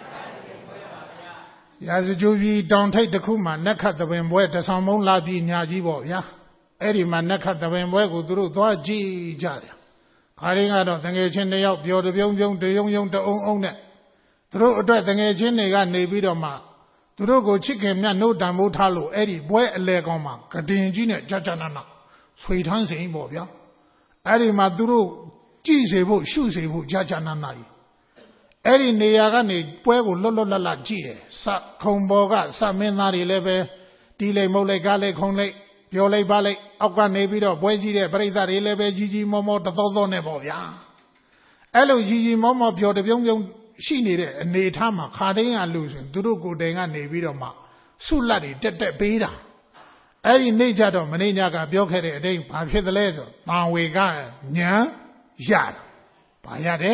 ရာဇဂိုကြီးတောင်ထိပ်တစ်ခုမှာနက်ခတ်တပင်ပွဲတဆောင်မုံလာပြီးညာကြီးပေါ့ဗျာအဲ့ဒီမှာနက်ခတ်တပင်ပွဲကိုသူတို့သွားကြည့်ကြတယ်ခါရင်းကတော့တငယ်ချင်းတစ်ယောက်ပျော်တပြုံးပြုံးတယုံယုံတအုံအုံနဲ့သူတို့အတွက်တငယ်ချင်းတွေကနေပြီးတော့မှသူတို့ကိုချစ်ခင်မြတ်နှုတ်တံမိုးထားလို့အဲ့ဒီပွဲအလဲကောင်မှာကတင်ကြီးနဲ့ကြကြနာနာဆွေထန်းစိန်ပေါ့ဗျာအဲ့ဒီမှာသူတို့ကြည့်စေဖို့ရှုစေဖို့ကြကြနာနာကြီးအဲ့ဒီနေရာကနေပွဲကိုလွတ်လွတ်လပ်လပ်ကြည့်တယ်စခုံပေါ်ကစမင်းသားတွေလည်းပဲတီးလိုက်မုတ်လိုက်ကားလိုက်ခုံလိုက်ပြောလိုက်ပါလိုက်အောက်ကနေပြီးတော့ပွဲကြည့်တဲ့ပြိဿတွေလည်းပဲကြီးကြီးမောမောတသောသောနဲ့ပေါ့ဗျာအဲ့လိုကြီးကြီးမောမောပြောတပြုံးပြုံးရှိနေတဲ့အနေအထားမှာခါတိုင်းကလို့ဆိုရင်သူတို့ကိုယ်တိုင်ကနေပြီးတော့မှဆုလက်တွေတက်တက်ပေးတာအဲ့ဒီနေ့ကြတော့မနေ့ညကပြောခဲ့တဲ့အတိုင်းဘာဖြစ်သလဲဆိုတန်ဝေကညာရတယ်ဘာရတယ်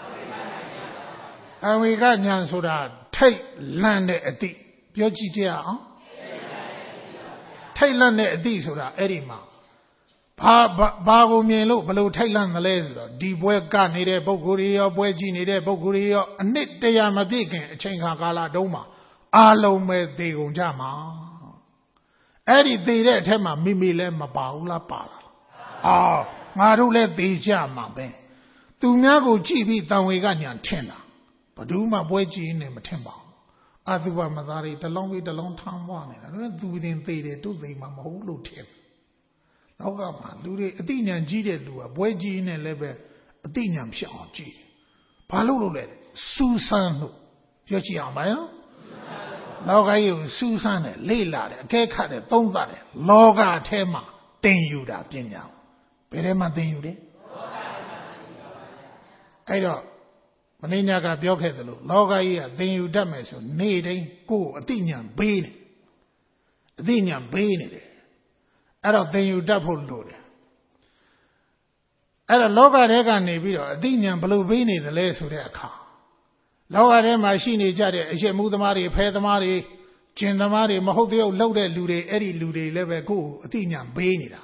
တန်ဝေကညာဆိုတာထိတ်လန့်တဲ့အတိပြောကြည့်ကြအောင်ထိတ်လန့်တဲ့အတိဆိုတာအဲ့ဒီမှာဘာဘာကိုမြင်လို့ဘလို့ထိုက်လန့်သလဲဆိုတော့ဒီပွဲကနေတဲ့ပုဂ္ဂိုလ်တွေရောပွဲကြည့်နေတဲ့ပုဂ္ဂိုလ်တွေရောအနှစ်တရာမပြည့်ခင်အချိန်ခါကာလတုန်းမှာအာလုံးပဲသေကုန်ကြမှာအဲ့ဒီသေတဲ့အထက်မှာမိမိလည်းမပါဘူးလားပါလားအာငါတို့လည်းသေကြမှာပဲသူများကိုကြည့်ပြီးတန်ဝေကညာထင်တာဘယ်သူမှပွဲကြည့်နေမထင်ပါဘူးအတုပမသားတွေတလုံးပြီးတလုံးထမ်းပွားနေတာဒါသူတင်သေတယ်သူသိမှာမဟုတ်လို့ထင်နောက်ကမှလူတွေအတိညာကြီးတဲ့လူကဘွဲကြီးနဲ့လည်းပဲအတိညာဖြစ်အောင်ကြည့်တယ်။ဘာလို့လို့လဲစူးစမ်းလို့ပြောကြည့်အောင်ပါနော်။လောကကြီးကိုစူးစမ်းတယ်လေ့လာတယ်အကဲခတ်တယ်သုံးသပ်တယ်လောကထဲမှာသင်ယူတာပညာဘယ်ထဲမှာသင်ယူလဲ။အဲ့တော့မင်းညာကပြောခဲ့သလိုလောကကြီးကသင်ယူတတ်မယ်ဆိုနေ့တိုင်းကိုယ်အတိညာဘေးနေအတိညာဘေးနေတယ်အဲ့တော့သင်ယူတတ်ဖို့လိုတယ်အဲ့တော့လောကထဲကနေပြီးတော့အသိဉာဏ်ဘလို့ပေးနေသလဲဆိုတဲ့အခါလောကထဲမှာရှိနေကြတဲ့အရှက်မှုသမားတွေဖဲသမားတွေကျင်သမားတွေမဟုတ်တယောက်လောက်တဲ့လူတွေအဲ့ဒီလူတွေလည်းပဲကိုယ်အသိဉာဏ်ပေးနေတာ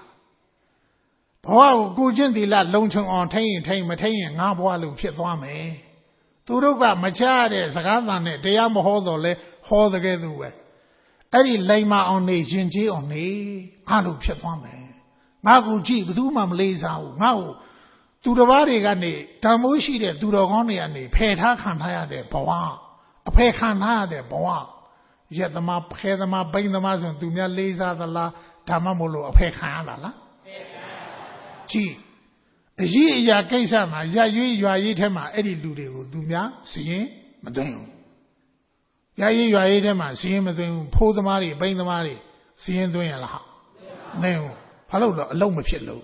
ဘဝကိုကိုချင်းသီလလုံခြုံအောင်ထိရင်ထိမထိရင်ငါဘဝလို့ဖြစ်သွားမယ်သူတို့ကမချရတဲ့စကားသံနဲ့တရားမဟောတော့လဲဟောတဲ့ကဲသူပဲအဲ့ဒီလိမ္မာအောင်နေရင်ကြီးအောင်နေငါလို့ဖြစ်သွားမယ်ငါကိုကြည့်ဘယ်သူမှမလေးစားဘူးငါ့ကိုသူတစ်ပါးတွေကနေဓမ္မိုးရှိတဲ့သူတော်ကောင်းတွေကနေဖယ်ထားခံထားရတဲ့ဘဝအဖယ်ခံထားရတဲ့ဘဝရက်သမားဖဲသမားပိန်းသမားဆိုသူများလေးစားသလားဓမ္မမို့လို့အဖယ်ခံရတာလားကြည့်အရေးအရာကိစ္စမှာရရွေးရွာရေးထဲမှာအဲ့ဒီလူတွေကိုသူများစရင်မသွင်းဘူးရရွေးရွာရေးထဲမှာစရင်မသွင်းဘူးဖိုးသမားတွေပိန်းသမားတွေစရင်သွင်းရလားမင်းဘူးဘာလို့လဲအလုံးမဖြစ်လို့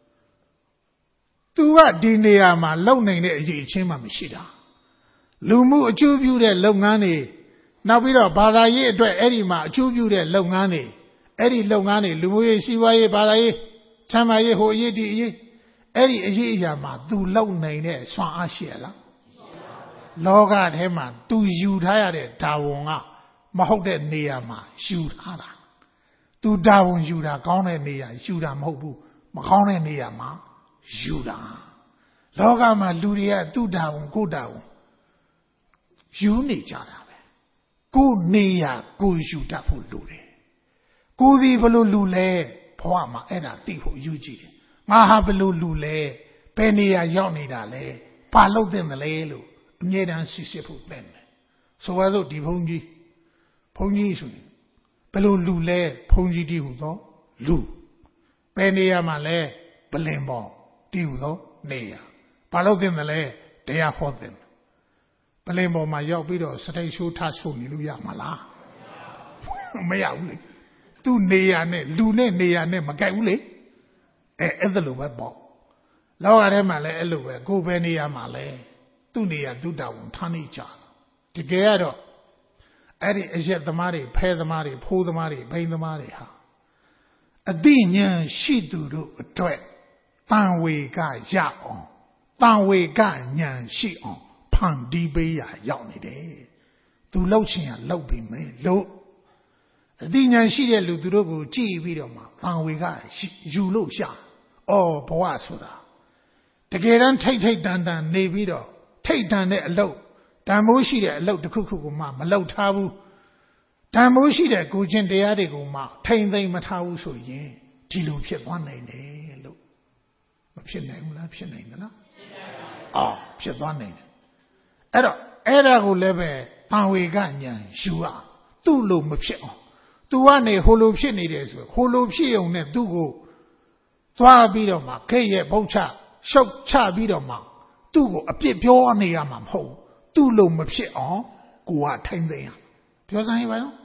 သူကဒီနေရာမှာလုံနိုင်တဲ့အရေးချင်းမှမရှိတာလူမှုအကျိုးပြုတဲ့လုပ်ငန်းတွေနောက်ပြီးတော့ဘာသာရေးအတွက်အဲ့ဒီမှာအကျိုးပြုတဲ့လုပ်ငန်းတွေအဲ့ဒီလုပ်ငန်းတွေလူမှုရေးစီးပွားရေးဘာသာရေးချမ်းသာရေးဟိုအရေးဒီအရေးအဲ့ဒီအရေးအရာမှာ तू လုံနိုင်တဲ့စွမ်းအားရှိရလားလောကထဲမှာ तू ယူထားရတဲ့ဓာဝန်ကမဟုတ်တဲ့နေရာမှာယူထားတာ तू ဓာဝန်ယူတာကောင်းတဲ့နေရာယူတာမဟုတ်ဘူးမကောင်းတဲ့နေရာမှာယူတာလောကမှာလူတွေကသူ့ဓာဝန်ကိုယ်ဓာဝန်ယူနေကြတာပဲကိုယ်နေရာကိုယ်ယူတတ်ဖို့လိုတယ်ကိုယ်ဒီဘလို့လူလဲဘဝမှာအဲ့ဒါသိဖို့ယူကြည့်တယ်ငါဟာဘလို့လူလဲဘယ်နေရာရောက်နေတာလဲဘာလုပ်သင့်တယ်လဲလို့အမြဲတမ်းစစ်စစ်ဖို့သင့်တယ်ဆိုပါစို့ဒီဘုန်းကြီးဘုန်းကြီးဆိုရင်ဘလို့လူလဲဘုန်းကြီးတည်ဟူသောလူဘယ်နေရာမှာလဲပလင်ပေါ်တည်ဟူသောနေရာဘာလို့သင့်တယ်လဲတရားဟောသင့်တယ်ပလင်ပေါ်မှာရောက်ပြီးတော့စတိတ်ရှိုးထဆိုနေလို့ရမှာလားမရဘူးလေသူ့နေရာနဲ့လူနဲ့နေရာနဲ့မကိုက်ဘူးလေအဲအဲ့ဒါလိုပဲပေါ့လောကထဲမှာလည်းအဲ့လိုပဲကိုယ်ပဲနေရာမှာလဲသူ့နေရာသူ့တာဝန်ထားနေကြတကယ်ကတော့အဲ့ဒီအရက်သမားတွေဖဲသမားတွေဖိုးသမားတွေဘိန်းသမားတွေဟာအသိဉာဏ်ရှိသူတို့အတွက်တန်ဝေကရအောင်တန်ဝေကဉာဏ်ရှိအောင်ဖန်တီးပေးရရောက်နေတယ်သူလှုပ်ချင်ရလှုပ်ပြီးမယ်လို့အသိဉာဏ်ရှိတဲ့လူသူတို့ကိုကြည့်ပြီးတော့မှတန်ဝေကယူလို့ရှာအော်ဘဝဆိုတာတကယ်တမ်းထိတ်ထိတ်တန်တန်နေပြီးတော့ထိတ်တန်တဲ့အလုပ်ဓမ္မိုးရှိတဲ့အလုပ်တစ်ခုခုကိုမှမလုပ်ထားဘူးဓမ္မိုးရှိတဲ့ကိုချင်းတရားတွေကိုမှထိမ့်သိမ့်မထားဘူးဆိုရင်ဒီလိုဖြစ်သွားနိုင်တယ်လို့မဖြစ်နိုင်ဘူးလားဖြစ်နိုင်သလားဖြစ်နိုင်ပါဘူးအော်ဖြစ်သွားနိုင်တယ်အဲ့တော့အဲ့ဒါကိုလည်းပဲတန်ဝေကဉာဏ်ယူရသူ့လိုမဖြစ်အောင်သူကနေဟိုလိုဖြစ်နေတယ်ဆိုဟိုလိုဖြစ်ုံနဲ့သူ့ကိုသွားပြီးတော့မှခဲရဲ့ဘုတ်ချရှုပ်ချပြီးတော့မှသူ့ကိုအပြစ်ပြောနေရမှာမဟုတ်သူ့လိုမဖြစ်အောင်ကိုကထိမ့်သိမ်းရပြောစမ်းရပါရော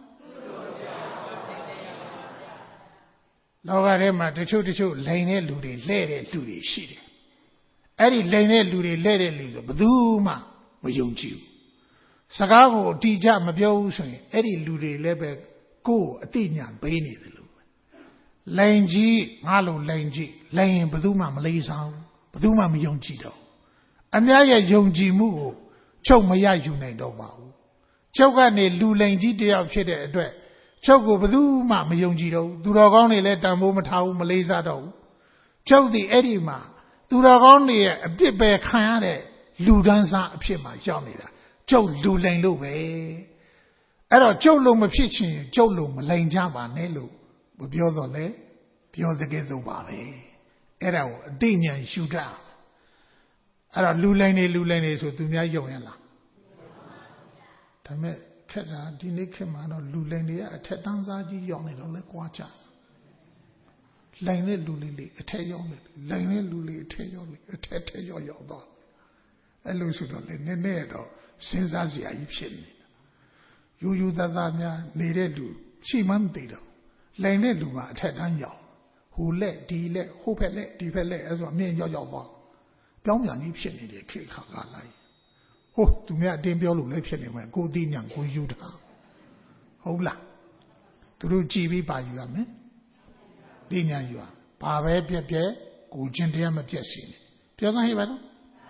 လောကထဲမှာတချို့တချို့လိန်တဲ့လူတွေလှဲ့တဲ့လူတွေရှိတယ်အဲ့ဒီလိန်တဲ့လူတွေလှဲ့တဲ့လူဆိုဘယ်သူမှမယုံကြည်ဘူးစကားကိုအတိအကျမပြောဘူးဆိုရင်အဲ့ဒီလူတွေလည်းပဲကိုယ်အတိညာပေးနေတယ်လို့လိန်ကြီးငါလိုလိန်ကြီးလိန်ရင်ဘယ်သူမှမလေးစားဘူးဘယ်သူမှမယုံကြည်တော့အများရဲ့ယုံကြည်မှုကိုချုပ်မရယူနိုင်တော့ပါဘူးချုပ်ကနေလူလိန်ကြီးတယောက်ဖြစ်တဲ့အတွက်ချုပ်ကိုဘယ်သူမှမယုံကြည်တော့ဘူးသူတော်ကောင်းတွေလည်းတန်ဖိုးမထားဘူးမလေးစားတော့ဘူးချုပ်ဒီအဲ့ဒီမှာသူတော်ကောင်းတွေရဲ့အပြစ်ပဲခံရတဲ့လူဒန်းစားအဖြစ်မှာရောက်နေတာကျုပ်လူလိန်လို့ပဲအဲ့တော့ကျုပ်လို့မဖြစ်ချင်ကျုပ်လို့မလိန်ကြပါနဲ့လို့မပြောတော့လေပြောတဲ့ကဲသို့ပါပဲအဲ့ဒါကိုအသိဉာဏ်ရှုတာအဲ့တော့လူလိန်နေလူလိန်နေဆိုသူများယုံရလားဒါမဲ့ခက်တာဒီနေ့ခေတ်မှာတော့လူလိန်တွေကအထက်တန်းစားကြီးရောက်နေတော့လဲကြွားကြလိန်တဲ့လူလေးလေးအထက်ရောက်နေလိန်တဲ့လူလေးအထက်ရောက်နေအထက်ထက်ရောက်ရောက်တော့အဲ့လိုဆိုတော့လေနည်းနည်းတော့စဉ်းစားစရာကြီးဖြစ်နေယူယူသားသားများနေတဲ့လူရှိမှမသိတော့လိန်တဲ့လူကအထက်တန်းရောက်ဟိုလက်ဒီလက်ဟိုဖက်လက်ဒီဖက်လက်အဲ့ဆိုအမြင်ရောက်ရောက်သွားပြောင်းပြန်ကြီးဖြစ်နေတယ်ခေတ်ခါကလိုက်ဟိုသူများအတင်းပြောလို့လည်းဖြစ်နေမှာကိုယ်သိညာကိုယူတာဟုတ်လားသူတို့ကြည်ပြီးပါယူရမယ်သိညာယူရဘာပဲပြက်ပြက်ကိုချင်းတရားမပြက်စီနေပြောစမ်းဟိပါတော့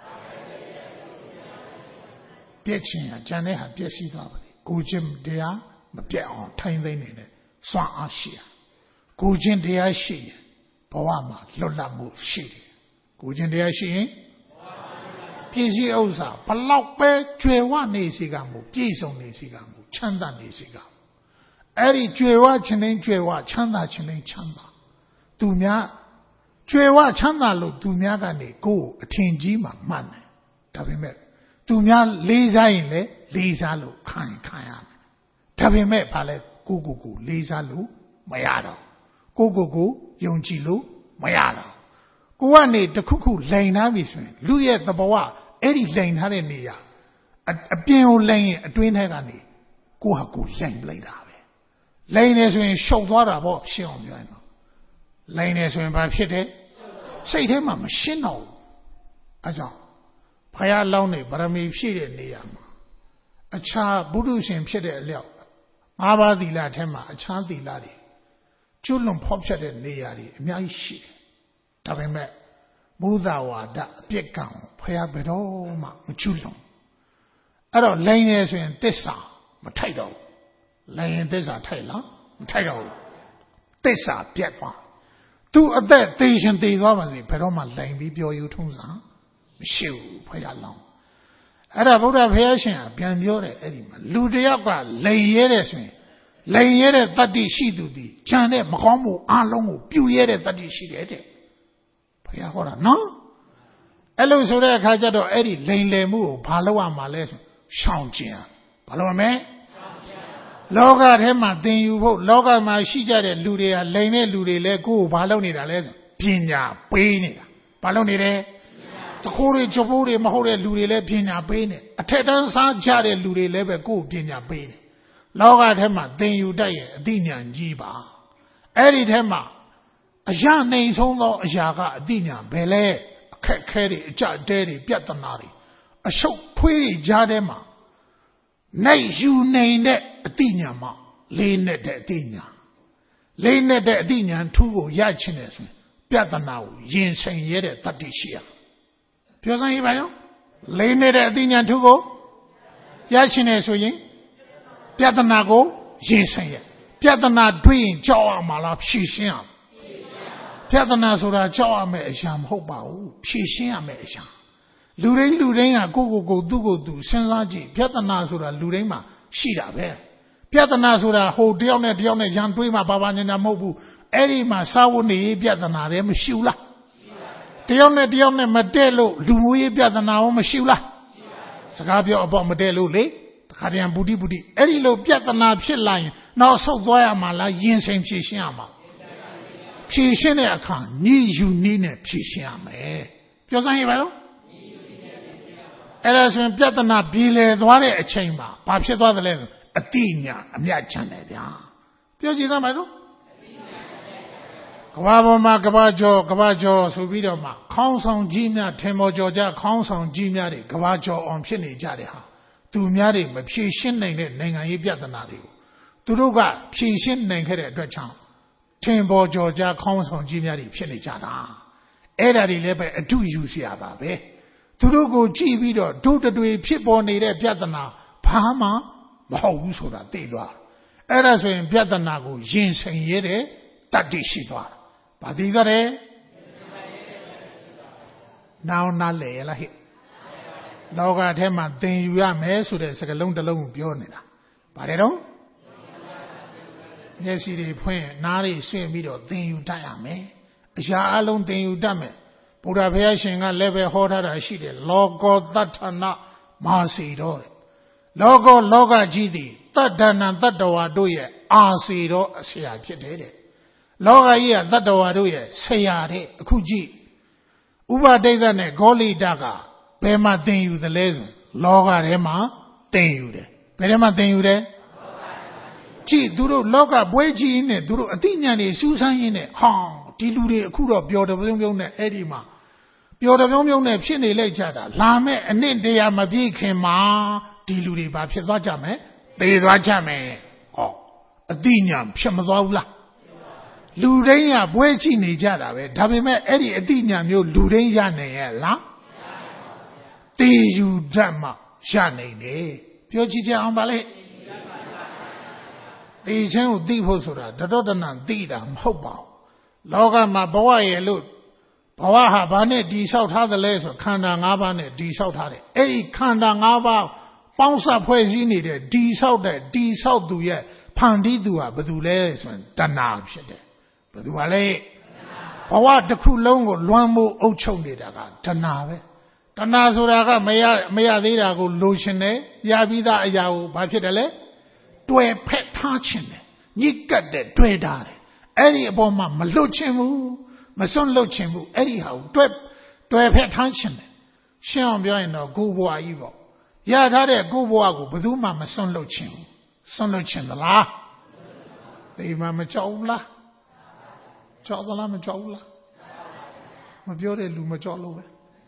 ပြက်ချင်းဟာကြံတဲ့ဟာပြက်စီသွားပါလေကိုချင်းတရားမပြက်အောင်ထိုင်သိမ့်နေတဲ့စွမ်းအားရှိရကိုချင်းတရားရှိရင်ဘဝမှာလွတ်လပ်မှုရှိတယ်ကိုချင်းတရားရှိရင်ပြည်စည်းဥစ္စာဘလောက်ပဲကျွယ်ဝနေစီကမှုပြည့်စုံနေစီကမှုချမ်းသာနေစီကမှုအဲ့ဒီကျွယ်ဝခြင်းတိုင်းကျွယ်ဝချမ်းသာခြင်းတိုင်းချမ်းသာသူများကျွယ်ဝချမ်းသာလို့သူများကနေကိုယ်အထင်ကြီးမှမှတ်တယ်ဒါပေမဲ့သူများလေးစားရင်လည်းလေးစားလို့ခံခံရမယ်ဒါပေမဲ့ဘာလဲကိုကိုကိုလေးစားလို့မရတော့ကိုကိုကိုယုံကြည်လို့မရတော့ကိုကနေတခုခုလိန်ထားပြီဆိုရင်လူရဲ့သဘောကအဲ့ဒီလိန်ထားတဲ့နေရာအပြင်ကိုလိန်ရင်အတွင်းထဲကနေကိုဟာကိုလိန်လိုက်တာပဲလိန်နေဆိုရင်ရှုပ်သွားတာပေါ့ရှင်းအောင်ပြောရင်တော့လိန်နေဆိုရင်ဘာဖြစ်တယ်စိတ်ထဲမှာမရှင်းတော့ဘူးအဲကြောင့်ဘုရားလောင်းနေဗရမီဖြည့်တဲ့နေရာမှာအခြားဘုဒ္ဓရှင်ဖြစ်တဲ့အလျောက်ငါးပါးသီလထဲမှာအခြားသီလတွေကျွလွန်ဖောက်ဖြတ်တဲ့နေရာတွေအများကြီးရှိတယ်ဒါပေမဲ့ဘုဒ္ဓဝါဒအပြစ်ကံဘုရားဘယ်တော့မှမကျွလွန်အဲ့တော့လိန်နေဆိုရင်တစ္ဆာမထိုက်တော့ဘူးလိန်ရင်တစ္ဆာထိုက်လားမထိုက်တော့ဘူးတစ္ဆာပြတ်သွားသူအသက်သေရှင်သေသွားပါစေဘယ်တော့မှလိန်ပြီးပြောယူထုံးစံမရှိဘူးဘုရားလောင်းအဲ့ဒါဗုဒ္ဓဘုရားရှင်ကပြန်ပြောတယ်အဲ့ဒီမှာလူတယောက်ကလိန်ရဲတယ်ဆိုရင်လိန်ရဲတဲ့တတ္တိရှိသူသည်ခြံတဲ့မကောင်းမှုအလုံးကိုပြုရဲတဲ့တတ္တိရှိတယ်တဲ့ဘုရားဟောတာနော်အဲ့လိုဆိုတဲ့အခါကျတော့အဲ့ဒီလိန်လည်မှုကိုဘာလုပ်ရမှာလဲဆိုရှောင်ကျင်ဘာလုပ်ရမလဲလောကထဲမှာသင်ယူဖို့လောကမှာရှိကြတဲ့လူတွေဟာလိန်တဲ့လူတွေလဲကိုယ်ကိုဘာလုပ်နေတာလဲဆိုပညာပေးနေတာဘာလုပ်နေလဲတခိုးတွေချဖို့တွေမဟုတ်တဲ့လူတွေလည်းပညာပေးနေအထက်တန်းစားကြတဲ့လူတွေလည်းပဲကိုယ်ပညာပေးနေလောကထဲမှာသင်ယူတတ်ရဲ့အသိဉာဏ်ကြီးပါအဲ့ဒီထဲမှာအရာနှိမ်ဆုံးသောအရာကအသိဉာဏ်ပဲလေအခက်ခဲတွေအကြတဲတွေပြဿနာတွေအရှုပ်ထွေးတွေကြားထဲမှာနိုင်ယူနိုင်တဲ့အသိဉာဏ်မှလေးနဲ့တဲ့အသိဉာဏ်လေးနဲ့တဲ့အသိဉာဏ်ထူးကိုရချင်တယ်ဆိုရင်ပြဿနာကိုရင်ဆိုင်ရတဲ့တတ္တိရှိရပြောစမ်းရေးပါရောလေးနေတဲ့အသိဉာဏ်ထူးကိုရချင်တယ်ဆိုရင်ပြဿနာကိုရင်ဆိုင်ရပြဿနာတွေ့ရင်ကြောက်ရမှာလားဖြေရှင်းရပြဿနာဆိုတာကြောက်ရမယ့်အရာမဟုတ်ပါဘူးဖြေရှင်းရမယ့်အရာလူတိုင်းလူတိုင်းကကိုယ့်ကိုယ်ကိုသူ့ကိုယ်သူစဉ်းစားကြည့်ပြဿနာဆိုတာလူတိုင်းမှာရှိတာပဲပြဿနာဆိုတာဟိုတယောက်နဲ့တယောက်နဲ့ရန်တွေးမှဘာဘာညာညာမဟုတ်ဘူးအဲ့ဒီမှာစာဝတ်နေပြဿနာတွေမရှိဘူးလားတယောက်နဲ့တယောက်နဲ့မတည့်လို့လူမျိုးရေးပြဿနာရောမရှိဘူးလားစကားပြောအပေါ့မတည့်လို့လေတခါတည်းဘူတိဘူတိအဲ့ဒီလိုပြဿနာဖြစ်လာရင်နောက်ဆုတ်သွားရမှာလားရင်ဆိုင်ဖြေရှင်းရမှာဖြေရှင်းတဲ့အခါညှိယူနည်းနဲ့ဖြေရှင်းရမယ်ပြောစမ်းရပါတော့အဲ့ဒါဆိုရင်ပြဿနာပြေလည်သွားတဲ့အချိန်မှာဘာဖြစ်သွားသလဲဆိုအတိညာအမြတ်ချမ်းတယ်ဗျာပြောကြည့်သားမလို့ကဘာပေါ်မှာကဘာကျော်ကဘာကျော်ဆိုပြီးတော့မှခေါင်းဆောင်ကြီးများထင်ပေါ်ကျော်ကြခေါင်းဆောင်ကြီးများတွေကဘာကျော်အောင်ဖြစ်နေကြတယ်ဟာသူများတွေမဖြေရှင်းနိုင်တဲ့နိုင်ငံရေးပြဿနာတွေကိုသူတို့ကဖြေရှင်းနိုင်ခဲ့တဲ့အတွက်ကြောင့်ထင်ပေါ်ကျော်ကြခေါင်းဆောင်ကြီးများတွေဖြစ်နေကြတာအဲ့ဒါတွေလည်းပဲအတုယူเสียပါပဲသူတို့ကိုကြည့်ပြီးတော့ဒုတတွေဖြစ်ပေါ်နေတဲ့ပြဿနာဘာမှမဟုတ်ဘူးဆိုတာသိသွားအဲ့ဒါဆိုရင်ပြဿနာကိုရင်ဆိုင်ရတဲ့တတ္တိရှိသွားဘာသိကြတယ်နောင်နာလေလားဟိလောကထဲမှာသင်ယူရမယ်ဆိုတဲ့စကားလုံးတစ်လုံးကိုပြောနေတာဗါတယ်တော့မျက်စိတွေဖွင့်နားတွေဆွင့်ပြီးတော့သင်ယူတတ်ရမယ်အရာအလုံးသင်ယူတတ်မယ်ဘုရားဘုရားရှင်ကလည်းပဲဟောထားတာရှိတယ်လောကောတတ္ထနာမာစီတော်လောကောလောကကြီးသည်တတ္တနာတတ္တဝါတို့ရဲ့အာစီတော်အဆရာဖြစ်တယ်တဲ့လောကကြီးကတတ္တဝါတို့ရဲ့ဆရာတဲ့အခုကြည့်ဥပဒိဋ္ဌနဲ့ဂေါလိတကဘယ်မှာသင်ယူသလဲဆိုလောကထဲမှာသင်ယူတယ်ဘယ်ထဲမှာသင်ယူတယ်ကြည့်သူတို့လောကပွဲကြီးနဲ့သူတို့အသိဉာဏ်တွေစူးစမ်းရင်းနဲ့ဟောင်းဒီလူတွေအခုတော့ပျော်တပြုံးပြုံးနဲ့အဲ့ဒီမှာပျော်တပြုံးပြုံးနဲ့ဖြစ်နေလိုက်ကြတာလာမဲ့အနှစ်တရာမပြည့်ခင်မှာဒီလူတွေဘာဖြစ်သွားကြမလဲသေသွားကြမယ်ဟောအသိဉာဏ်ဖြစ်မသွားဘူးလားလူတိုင်းကပွဲကြည့်နေကြတာပဲဒါပေမဲ့အဲ့ဒီအသိဉာဏ်မျိုးလူတိုင်းရနိုင်ရဲ့လားတေယူဓမ္မရနိုင်တယ်ပြောကြည့်ကြအောင်ပါလေတေချင်းကိုသိဖို့ဆိုတာတတော်တနသိတာမဟုတ်ပါဘူးလောကမှာဘဝရဲ့လို့ Bawa Habane, D South Hadales, Kanda Nabane, D South Hade. Eri Kanda Naba, Bouncer Poesini, D South, D South do ye, Pandidua, Badules, Danab Shede. Baduale. Bawa the Kulongo, Luambo, Ochondidaga, Danave. Danazuraga, Maya, Maya Dirago, Luciane, Yabida Ayao, Bakidale, Dwe Pet Touching, Yikade, Dwedare. Eri Boma, Maluchemu. My son Lochimbu, anyhow, twep, twep attention. Sham behind a go boy evil. Yad had a go boy, but do my son Lochim. Son Lochin the la. The Mamma Jowla. Jowla Majowla. My beauty Luma Jollo.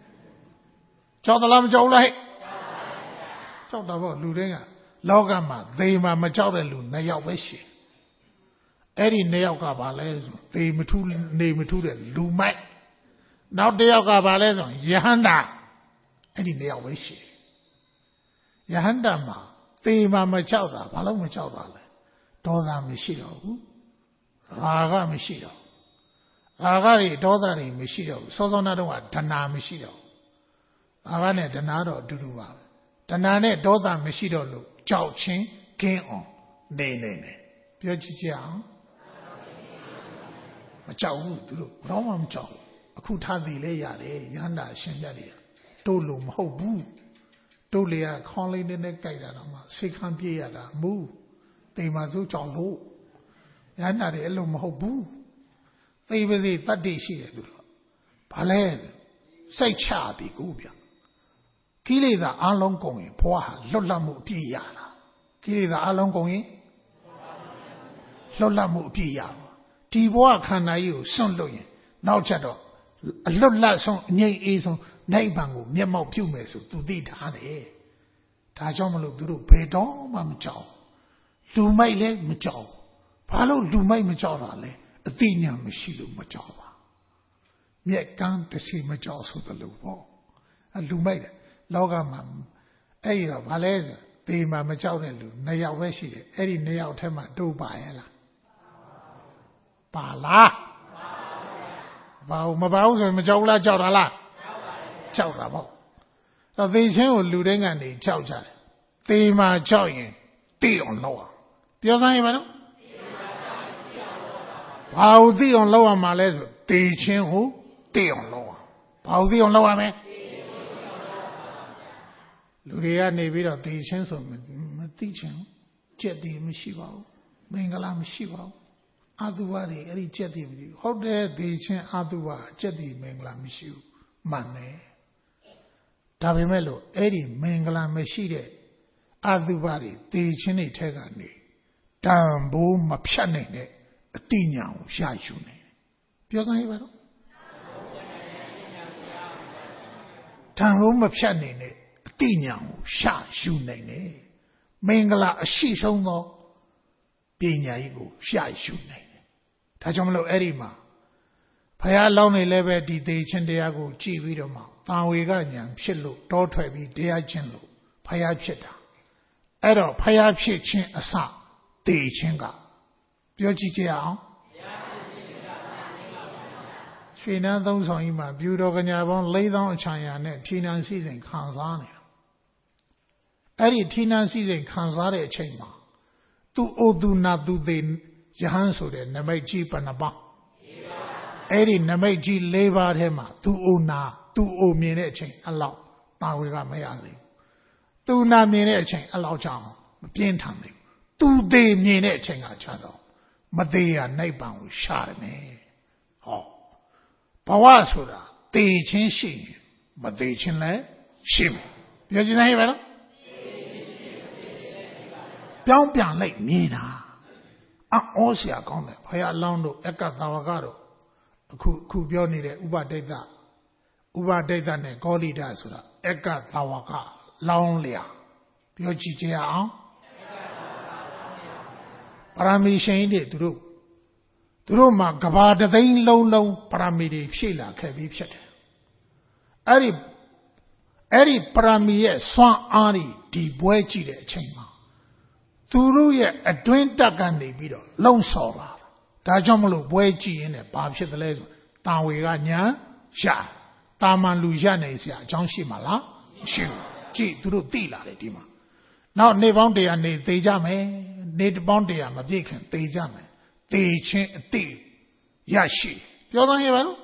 Jowla Majowla. Jowla Ludinga. Logama, they Mamma Jowlu, Nayawishi. Eddie Neoka Bales, they Matu name to the Lumai. Now Deoka Bales, Yahanda, Eddie Neowishi. Yahanda ma, they Mamma Chowda, Paloma Chowda, Doda Michido, Raga Michido, Ragari, Dodari Michido, Sodonado, Tana Michido, Ragane Danado Duduba, Danane Doda Michido, Chow Chin, King on, Nay Nay. Piochiang. A chow, Romam chow, a kutadi lay, Yanda, Shendari, Dolum, ho boo, Dolia, calling in the Gaidama, Sikhan Piada, moo, they mazu chow low, Yanda, the elum ho boo, they were the thirty shear, Palais, say chabi gubia. Kili the along going, poa, Lolamu Piana, Kili the along going, Lolamu Piana. Tiboa can I use son loyin, now chatter. A lot less on nay is on Naibango, Yamo Pumes to the Tane. Tajamalo do Pedon, Mam Chow. Do my leg Machow. Palo do my Machorale, Athenia Machilu Machawa. Yet can't see Machaws with the Lupo. And do my Logamam, Aira Valeza, the Mamachowelu, Naya Weshi, Eddie Naya Tema do by Ella. Bala Bao Mabaus and Majola Jorala Chowrabo. Now they say, Luding and the Chowja. They ma join, they on lower. Piozan, Bao the on lower Malay, they chin who, they on lower. Bao the on lower man. Luria Navy, they chin some teaching, Jet the Mishiva, Bengalam Shiva. Aduari, Eri Jetty, how dare they change Adua, Jetty Mangla Mishu, Mane. Tabimelo, Eri Mangla Meshide, Aduari, they chini tegani. Dambo Mapshane, a tinya, Shashune. Piozan, Tambo Mapshane, a tinya, Shashune. Mangla, a shishongo, Pinya, Shashune. Tajamalo Erima. Paya lonely level di de Chendiago, G. Vidoma, Tanwiganian, Shilu, Dortrebi, Dea Chenlo, Paya Cheta. Ero, Paya Chin Asa, De Chenga. Piochia. Shina those on Ima, Budoganyabon, lay down China, net, Tina season, Kanzania. Eri Tina season, Kanzare Chema. Do o do not do the Jahanso, Namaji Panaba. Eri Namaji labor him, do o na, do o minute, allow, now we got Mayali. Do not minute, allow Jam, Pientami. Do they minute, a channel. Madea Naiban shot me. Oh. Pawasura, they change she, but they chin lay, shim. Yajina, Piang Piang like Mina. Ah, Osia Gone, Paya Londo, Eka Tawagaro, Kubioni, Uba Data, Uba Data, ne Goli Dasura, Eka Tawaga, Lonlia, Piochia, Parami Shane, Duru. Duruma Gabada, the low low Paramidi, Sheila, Kabi Shet. Eri Eri Parami, Swan Ari, Di Buechi, the chamber. Turu ye a twin takandi bido, long sora. Tajamulu buechi in a pub shed the legs. Tawiga nya, ရှာတာမန်လူရနိုင်စရာအကြောင်းရှိမှာလားရှိဘူးကြည့်သူတို့သိလာတယ်ဒီမှာနောက်နေပေါင်းတရားနေသိကြမယ်နေတပေါင်းတရားမပြည့်ခင်သိကြမယ်သိချင်းအတိရရှိပြောသားရပါလို့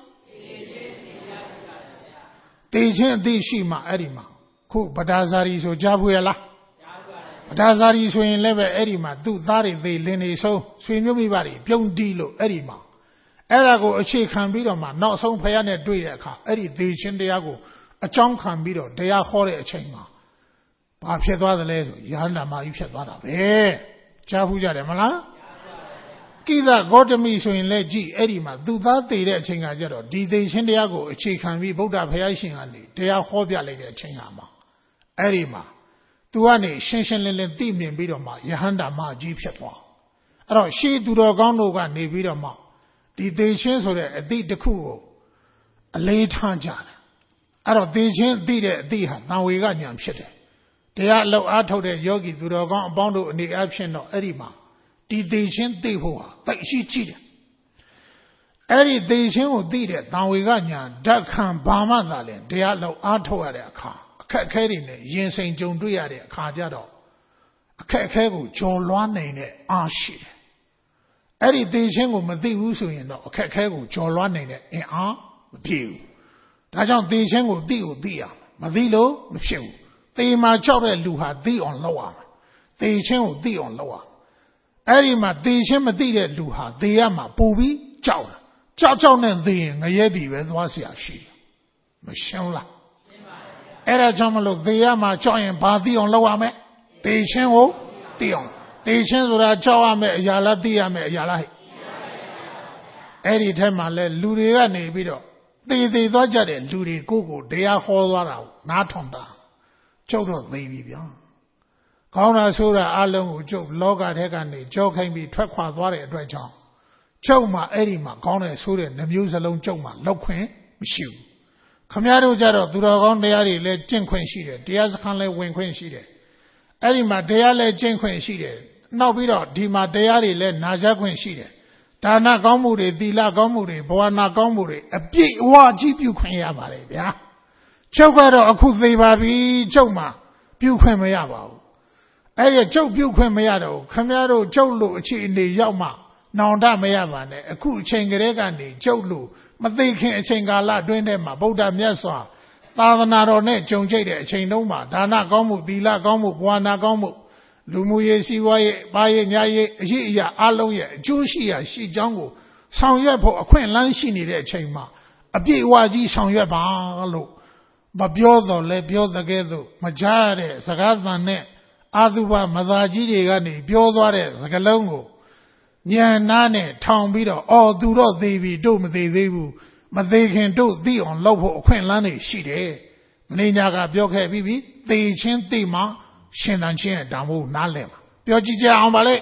သိချင်းအတိရှိမှအဲ့ဒီမှာခုဗဒါဇာရီဆိုကြားဖွေရလားဗဒါဇာရီဆိုရင်လည်းပဲအဲ့ဒီမှာသူ့သားတွေသိလင်းနေဆုံးဆွေမျိုးမိဘတွေပြုံးတီးလို့အဲ့ဒီမှာအဲ့ဒါကိုအခြေခံပြီးတော့မှနောက်ဆုံးဖယားနဲ့တွေ့တဲ့အခါအဲ့ဒီသိချင်းတရားကိုအကြောင်းခံပြီးတော့တရားဟောတဲ့အချိန်မှာဘာဖြစ်သွားသလဲဆိုယဟန္တာမကြီးဖြစ်သွားတာပဲကြားဖူးကြတယ်မလားကိသဂေါတမိဆိုရင်လည်းကြည့်အဲ့ဒီမှာသူသားသိတဲ့အချိန်ကကြတော့ဒီသိချင်းတရားကိုအခြေခံပြီးဗုဒ္ဓဘုရားရှင်ကနေတရားဟောပြလိုက်တဲ့အချိန်ဟာမှာအဲ့ဒီမှာသူကနေရှင်းရှင်းလင်းလင်းသိမြင်ပြီးတော့မှယဟန္တာမကြီးဖြစ်သွားအဲ့တော့ရှေးသူတော်ကောင်းတို့ကနေပြီးတော့မှဒီသိချင်းဆိုတဲ့အသည့်တစ်ခုကိုအလေးထားကြတယ်အဲ့တော့သိချင်းသိတဲ့အသည့်ဟာတန်ဝေကဉာဏ်ဖြစ်တယ်တရားအလောက်အားထုတ်တဲ့ယောဂီသူတော်ကောင်းအပေါင်းတို့အနေအချင်းတော့အဲ့ဒီမှာဒီသိချင်းသိဖို့ဟာသိရှိကြည့်တယ်အဲ့ဒီသိချင်းကိုသိတဲ့တန်ဝေကဉာဏ်ဓာတ်ခံဘာမှသာလဲတရားလောက်အားထုတ်ရတဲ့အခါအခက်အခဲတွေနဲ့ရင်ဆိုင်ကြုံတွေ့ရတဲ့အခါကျတော့အခက်အခဲကိုကျော်လွှားနိုင်တဲ့အားရှိတယ်အဲ့ဒီသိချင်းကိုမသိဘူးဆိုရင်တော့အခက်အခဲကိုကျော်လွှားနိုင်တဲ့အင်အားမပြည့်ဘူးဒါကြောင့်သိချင်းကိုသိကိုသိရမသိလို့မဖြစ်ဘူးသေမှာကြောက်တဲ့လူဟာသိအောင်လုပ်ရမယ်သေချင်းကိုသိအောင်လုပ်ရအဲ့ဒီမှာသေချင်းမသိတဲ့လူဟာသေရမှာပူပြီးကြောက်တာကြောက်ကြောက်နဲ့သေရင်ငရဲပြီပဲသွားเสียရှိမရှင်းလားရှင်းပါပြီအဲ့ဒါကြောင့်မလို့သေရမှာကြောက်ရင်ဘာသိအောင်လုပ်ရမလဲသေချင်းကိုသိအောင်သေချင်းဆိုတာကြောက်ရမယ်အရာလားသိရမယ်အရာလားဟဲ့အဲ့ဒီထက်မှလဲလူတွေကနေပြီးတော့သေသေးသွားကြတဲ့လူတွေကိုကိုတရားဟောသွားတာနားထောင်တာကျုပ်တော့သိပြီဗျာကောင်းတာဆိုတာအလုံးကိုကျုပ်လောကထဲကနေကြောခိုင်းပြီးထွက်ခွာသွားတဲ့အတွက်ကြောင့်ကျုပ်မှအဲ့ဒီမှာကောင်းတဲ့ဆိုတဲ့နှမျိုးစလုံးကျုပ်မှလောက်ခွင့်မရှိဘူးခမည်းတော်ကြတော့သူတော်ကောင်းတရားတွေလည်းကျင့်ခွင့်ရှိတယ်တရားစခန်းလည်းဝင်ခွင့်ရှိတယ်အဲ့ဒီမှာတရားလည်းကျင့်ခွင့်ရှိတယ်နောက်ပြီးတော့ဒီမှာတရားတွေလည်းနာကြားခွင့်ရှိတယ်ဒါနကောင်းမှုတွေသီလကောင်းမှုတွေဘဝနာကောင်းမှုတွေအပြည့်အဝကြီးပြုခွင့်ရပါတယ်ဗျာကျုပ်ကတော့အခုသိပါပြီကျုပ်မှပြုခွင့်မရပါဘူးအဲ့ဒီကျုပ်ပြုခွင့်မရတော့ခမည်းတော်ကျုပ်လို့အခြေအနေရောက်မှနောင်တမရပါနဲ့အခုအချိန်ကလေးကနေကျုပ်လို့မသိခင်အချိန်ကာလအတွင်းထဲမှာဗုဒ္ဓမြတ်စွာသာသနာတော်နဲ့ကြုံကြိတ်တဲ့အချိန်တုန်းမှာဒါနကောင်းမှုသီလကောင်းမှုဘဝနာကောင်းမှုလူမှုရေးစီးပွားရေးပါရေးညာရေးအရေးအရာအလုံးရဲ့အကျိုးရှိရာရှိကြောင်းကိုဆောင်ရွက်ဖို့အခွင့်အလမ်းရှိနေတဲ့အချိန်မှာအပြည့်အဝကြီးဆောင်ရွက်ပါလို့မပြောတော့လဲပြောတဲ့ကဲ့သို့မကြားရတဲ့စကားသံနဲ့အာသုဘမသာကြီးတွေကနေပြောသွားတဲ့စကားလုံးကိုဉာဏ်နာနဲ့ထောင်ပြီးတော့အော်သူတော့သိပြီတို့မသိသေးဘူးမသိခင်တို့သိအောင်လုပ်ဖို့အခွင့်အလမ်းတွေရှိတယ်မင်းညာကပြောခဲ့ပြီးပြီသိချင်းသိမှရှင်သန်ခြင်းရဲ့ဓမ္မကိုနားလည်မှာပြောကြည့်ကြအောင်ပါလေ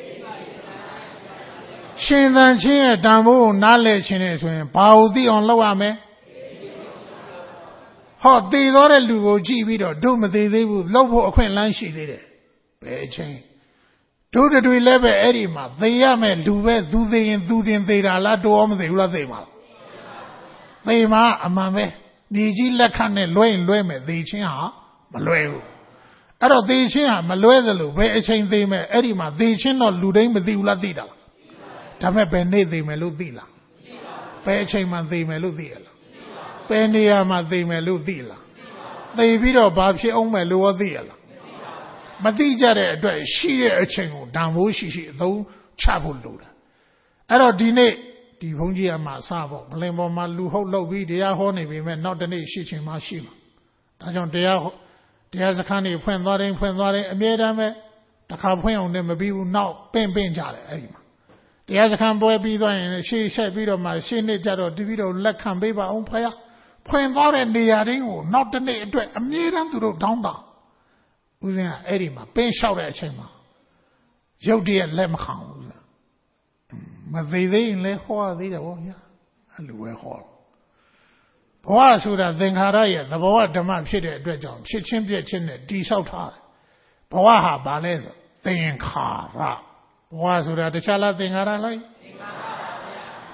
ရှင်သန်ခြင်းရဲ့ဓမ္မကိုနားလည်ခြင်းနဲ့ဆိုရင်ဘာကိုသိအောင်လုပ်ရမလဲဟောသိသောတဲ့လူကိုကြည့်ပြီးတော့တို့မသိသေးဘူးလုပ်ဖို့အခွင့်အလမ်းရှိသေးတယ်ဘယ်ချင်းတို့တွေလည်းပဲအဲ့ဒီမှာသိရမယ်လူပဲသူသိရင်သူတင်သိတာလားတော်မသိဘူးလားသိမှာသိမှာအမှန်ပဲဒီကြီးလက်ခနဲ့လွှဲရင်လွှဲမယ်သိချင်းဟာမလွှဲဘူးအဲ့တော့သိချင်းဟာမလွှဲသလိုဘယ်အချိန်သိမယ်အဲ့ဒီမှာသိချင်းတော့လူတိုင်းမသိဘူးလားသိတာလားဒါပေမဲ့ဘယ်နေ့သိမယ်လို့သိလားဘယ်အချိန်မှသိမယ်လို့သိရလားဘယ်နေရာမှာသိမယ်လို့သိလားသိပြီးတော့ဘာဖြစ်အောင်မယ်လို့သိရလားမသိကြတဲ့အတွက်ရှိတဲ့အချိန်ကိုဓမ္မိုးရှိရှိအသုံးချဖို့လိုတယ်အဲ့တော့ဒီနေ့ဒီဘုန်းကြီးကမှစဖို့မလင်ပေါ်မှာလူဟုတ်လုပ်ပြီးတရားဟောနေပြီမဲ့နောက်တနေ့ရှိချင်မှရှိမှာဒါကြောင့်တရားတရားစခန်းတွေဖွင့်သွားတိုင်းဖွင့်သွားတိုင်းအမြဲတမ်းပဲတစ်ခါဖွင့်အောင်နဲ့မပြီးဘူးနောက်ပင့်ပင့်ကြတယ်အဲ့ဒီမှာတရားစခန်းပွဲပြီးသွားရင်ရှေ့ဆက်ပြီးတော့မှရှေ့နှစ်ကြတော့ဒီပြီးတော့လက်ခံပေးပါအောင်ဖယားဖွင့်သွားတဲ့နေရာတိုင်းကိုနောက်တနေ့အတွက်အမြဲတမ်းသူတို့တောင်းတာဦးဇင်းကအဲ့ဒီမှာပင်းလျှောက်တဲ့အချိန်မှာရုပ်တရက်လက်မခံဘူးမသေးသေးရင်လည်းဟောသေးတယ်ဗောဗျာအဲ့လိုပဲဟောဘဝဆိုတာသင်္ခါရရဲ့သဘောဓမ္မဖြစ်တဲ့အတွက်ကြောင့်ဖြစ်ချင်းပြည့်ချင်းနဲ့တိဆောက်ထားတယ်ဘဝဟာဘာလဲဆိုသင်္ခါရဘဝဆိုတာတခြားလားသင်္ခါရလားသင်္ခါရပါဗျာသ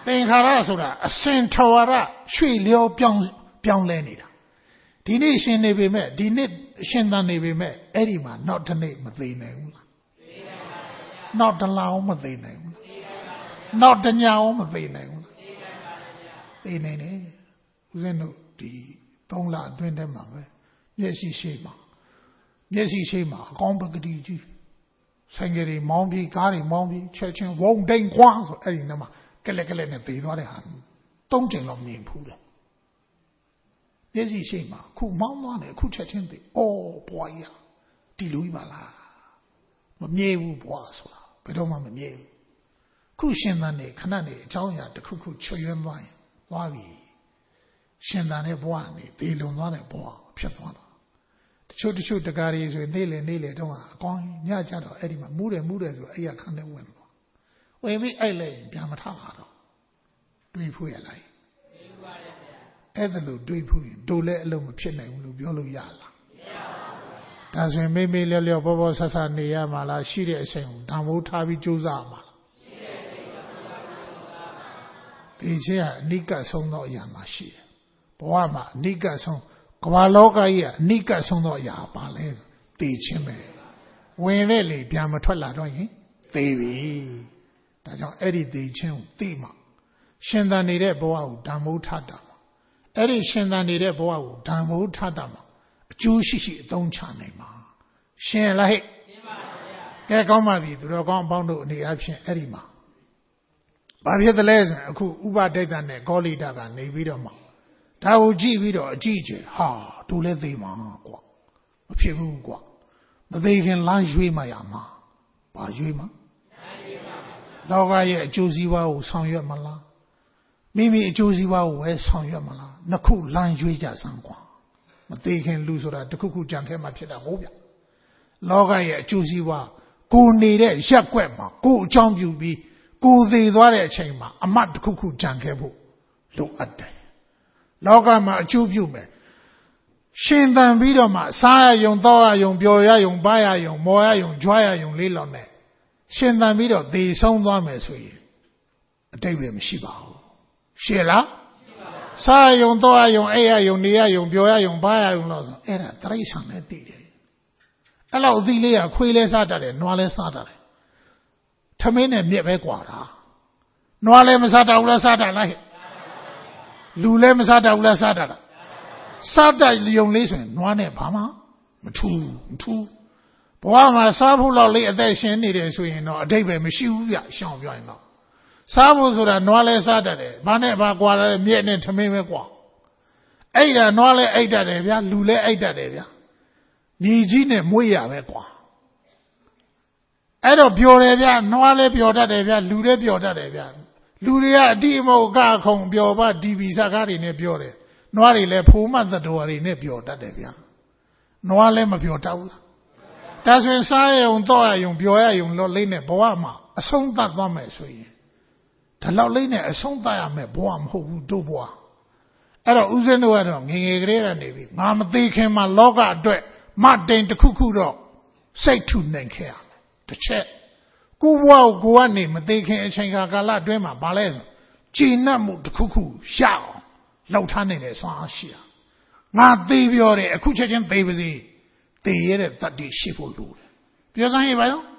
သင်္ခါရဆိုတာအစင်ထဝရရွှေ့လျောပြောင်းပြောင်းလဲနေတာဒီနေ့ရှင်နေပေမဲ့ဒီနေ့ရှင်သန်နေပေမဲ့အဲ့ဒီမှာနောက်တစ်နေ့မသိနိုင်ဘူးလားသိနိုင်ပါဗျာနောက်တစ်လအောင်မသိနိုင်ဘူးလားသိနိုင်ပါဗျာနောက်တညအောင်မသိနိုင်ဘူးလားသိနိုင်ပါဗျာသိနိုင်တယ်ဦးဇင်းတို့ဒီသုံးလအတွင်းထဲမှာပဲမျက်စိရှိမှာမျက်စိရှိမှာအကောင်းပကတိကြီးဆိုင်ကလေးမောင်းပြီးကားတွေမောင်းပြီးချက်ချင်းဝုံတိန်ခွာဆိုအဲ့ဒီနမှာကလက်ကလက်နဲ့သေသွားတဲ့ဟာသုံးကြိမ်လောက်မြင်ဖူးတယ်မျက်စိရှိမှာခုမောင်းသွားတယ်ခုချက်ချင်းသေအော်ဘွားကြီးဒီလိုကြီးပါလားမမြဲဘူးဘွားဆိုတာဘယ်တော့မှမမြဲဘူးခုရှင်သန်နေခဏနေအကြောင်းအရာတစ်ခုခုချွတ်ယွင်းသွားရင်သွားပြီရှင်သန်တဲ့ဘွားနေသေလွန်သွားတဲ့ဘွားဖြစ်သွားတာတချို့တချို့တကားတွေဆိုနေလေနေလေတော့အကောင်းညကြတော့အဲ့ဒီမှာမူးတယ်မူးတယ်ဆိုအဲ့ရခန်းထဲဝင်သွားဝင်ပြီးအဲ့လေပြန်မထလာတော့တွေးဖို့ရလိုက်တွေးပါရဲ့ဗျာအဲ့ဒါလို့တွေးဖို့ရင်တို့လည်းအလုံးမဖြစ်နိုင်ဘူးလို့ပြောလို့ရလားမရပါဘူးဒါဆိုရင်မိမိလျော့လျော့ပေါ်ပေါ်ဆဆနေရမှာလားရှိတဲ့အချိန်ကိုဓာမိုးထားပြီးကြိုးစားမှာလားရှိတဲ့အချိန်ကိုဓာမိုးထားပြီးကြိုးစားမှာဒီချင်းကအနိကဆုံးသောအရာမှာရှိတယ်ဘဝမှာအနိကဆုံးကမ္ဘာလောကကြီးကအနိကဆုံးသောအရာပါလဲသိချင်းပဲဝင်တဲ့လေပြန်မထွက်လာတော့ရင်သိပြီဒါကြောင့်အဲ့ဒီသိချင်းကိုသိမှရှင်သန်နေတဲ့ဘဝကိုဓမ္မိုးထတာမှာအဲ့ဒီရှင်သန်နေတဲ့ဘဝကိုဓမ္မိုးထတာမှာအကျိုးရှိရှိအသုံးချနိုင်မှာရှင်လားဟဲ့ရှင်းပါဗျာကဲကောင်းပါပြီသူတော်ကောင်းအပေါင်းတို့အနေအချင်းအဲ့ဒီမှာဘာဖြစ်သလဲဆိုရင်အခုဥပဒိတ်တနဲ့ဂေါလိတကနေပြီးတော့မှဒါကိုကြည့်ပြီးတော့အကြည့်ကျဟာတို့လည်းသိမှာကွာမဖြစ်ဘူးကွာမသိခင်လမ်းရွေးမှရမှာဘာရွေးမှာလောကရဲ့အကျိုးစီးပွားကိုဆောင်ရွက်မလားမိမိအကျိုးစီးပွားကိုပဲဆောင်ရွက်မလားနှစ်ခုလမ်းရွေးကြစမ်းကွာမသိခင်လူဆိုတာတစ်ခုခုကြံခဲ့မှဖြစ်တာဟုတ်ဗျလောကရဲ့အကျိုးစီးပွားကိုနေတဲ့ရက်ွက်မှာကိုအကြောင်းပြုပြီးကိုသေးသွားတဲ့အချိန်မှာအမတ်တစ်ခုခုကြံခဲ့ဖို့လိုအပ်တယ်လောကမှာအကျိုးပြုမယ်ရှင်သန်ပြီးတော့မှစားရယုံတောရယုံပျော်ရယုံပါရယုံမော်ရယုံကြွားရယုံလေးလောနဲ့ရှင်သန်ပြီးတော့သေဆုံးသွားမယ်ဆိုရင်အတိတ်ပဲမရှိပါဘူးရှင်းလားစားရယုံတောရယုံအိရယုံနေရယုံပျော်ရယုံပါရယုံလို့ဆိုအဲ့ဒါတရိစ္ဆာန်နဲ့တည်တယ်အဲ့လောက်အသီးလေးကခွေးလဲစားတတ်တယ်နွားလဲစားတတ်တယ်ထမင်းနဲ့မြက်ပဲကွာတာနွားလဲမစားတတ်ဘူးလားစားတတ်လားလူလည်းမစားတတ်ဘူးလားစားတတ်တာစားတတ်ယုံလေးဆိုရင်နွားနဲ့ဘာမှမထူးမထူးဘဝမှာစားဖို့လောက်လေးအသက်ရှင်နေတယ်ဆိုရင်တော့အတိတ်ပဲမရှိဘူးပြရှောင်ပြောရင်တော့စားဖို့ဆိုတာနွားလည်းစားတတ်တယ်ဘာနဲ့ဘာကွာလဲမြက်နဲ့ထမင်းပဲကွာအဲ့ဒါနွားလည်းအိတ်တတ်တယ်ဗျာလူလည်းအိတ်တတ်တယ်ဗျာညီကြီးနဲ့မွေးရပဲကွာအဲ့တော့ပျော်တယ်ဗျာနွားလည်းပျော်တတ်တယ်ဗျာလူလည်းပျော်တတ်တယ်ဗျာလူတွေကအတိအမောကခုံပျော်ပါဒီဗီဇာကားတွေနဲ့ပြောတယ်နွားတွေလည်းဖိုးမသတ္တဝါတွေနဲ့ပျော်တတ်တယ်ဗျာနွားလည်းမပျော်တတ်ဘူးလားဒါဆိုရင်စားရုံတော့ရုံပျော်ရယုံလောလေးနဲ့ဘဝမှာအဆုံးသတ်သွားမယ်ဆိုရင်ဒါလောက်လေးနဲ့အဆုံးသတ်ရမယ်ဘဝမဟုတ်ဘူးတို့ဘဝအဲ့တော့ဦးဇင်းတို့ကတော့ငငယ်ကလေးကနေပြီးငါမသိခင်မှာလောကအတွက်မတိန်တစ်ခုခုတော့စိတ်ထုနိုင်ခဲ့ရမယ်တစ်ချက်ကိုဘဝကိုကိုကနေမသိခင်အချိန်ကာလအတွင်းမှာဘာလဲဆိုကြည်နပ်မှုတစ်ခုခုရအောင်လောက်ထားနိုင်တဲ့ဆွမ်းအားရှိတာငါသိပြောတယ်အခုချက်ချင်းသိပါစေသိရတဲ့တတ္တိရှိဖို့လိုတယ်ပြောစမ်းရပါရော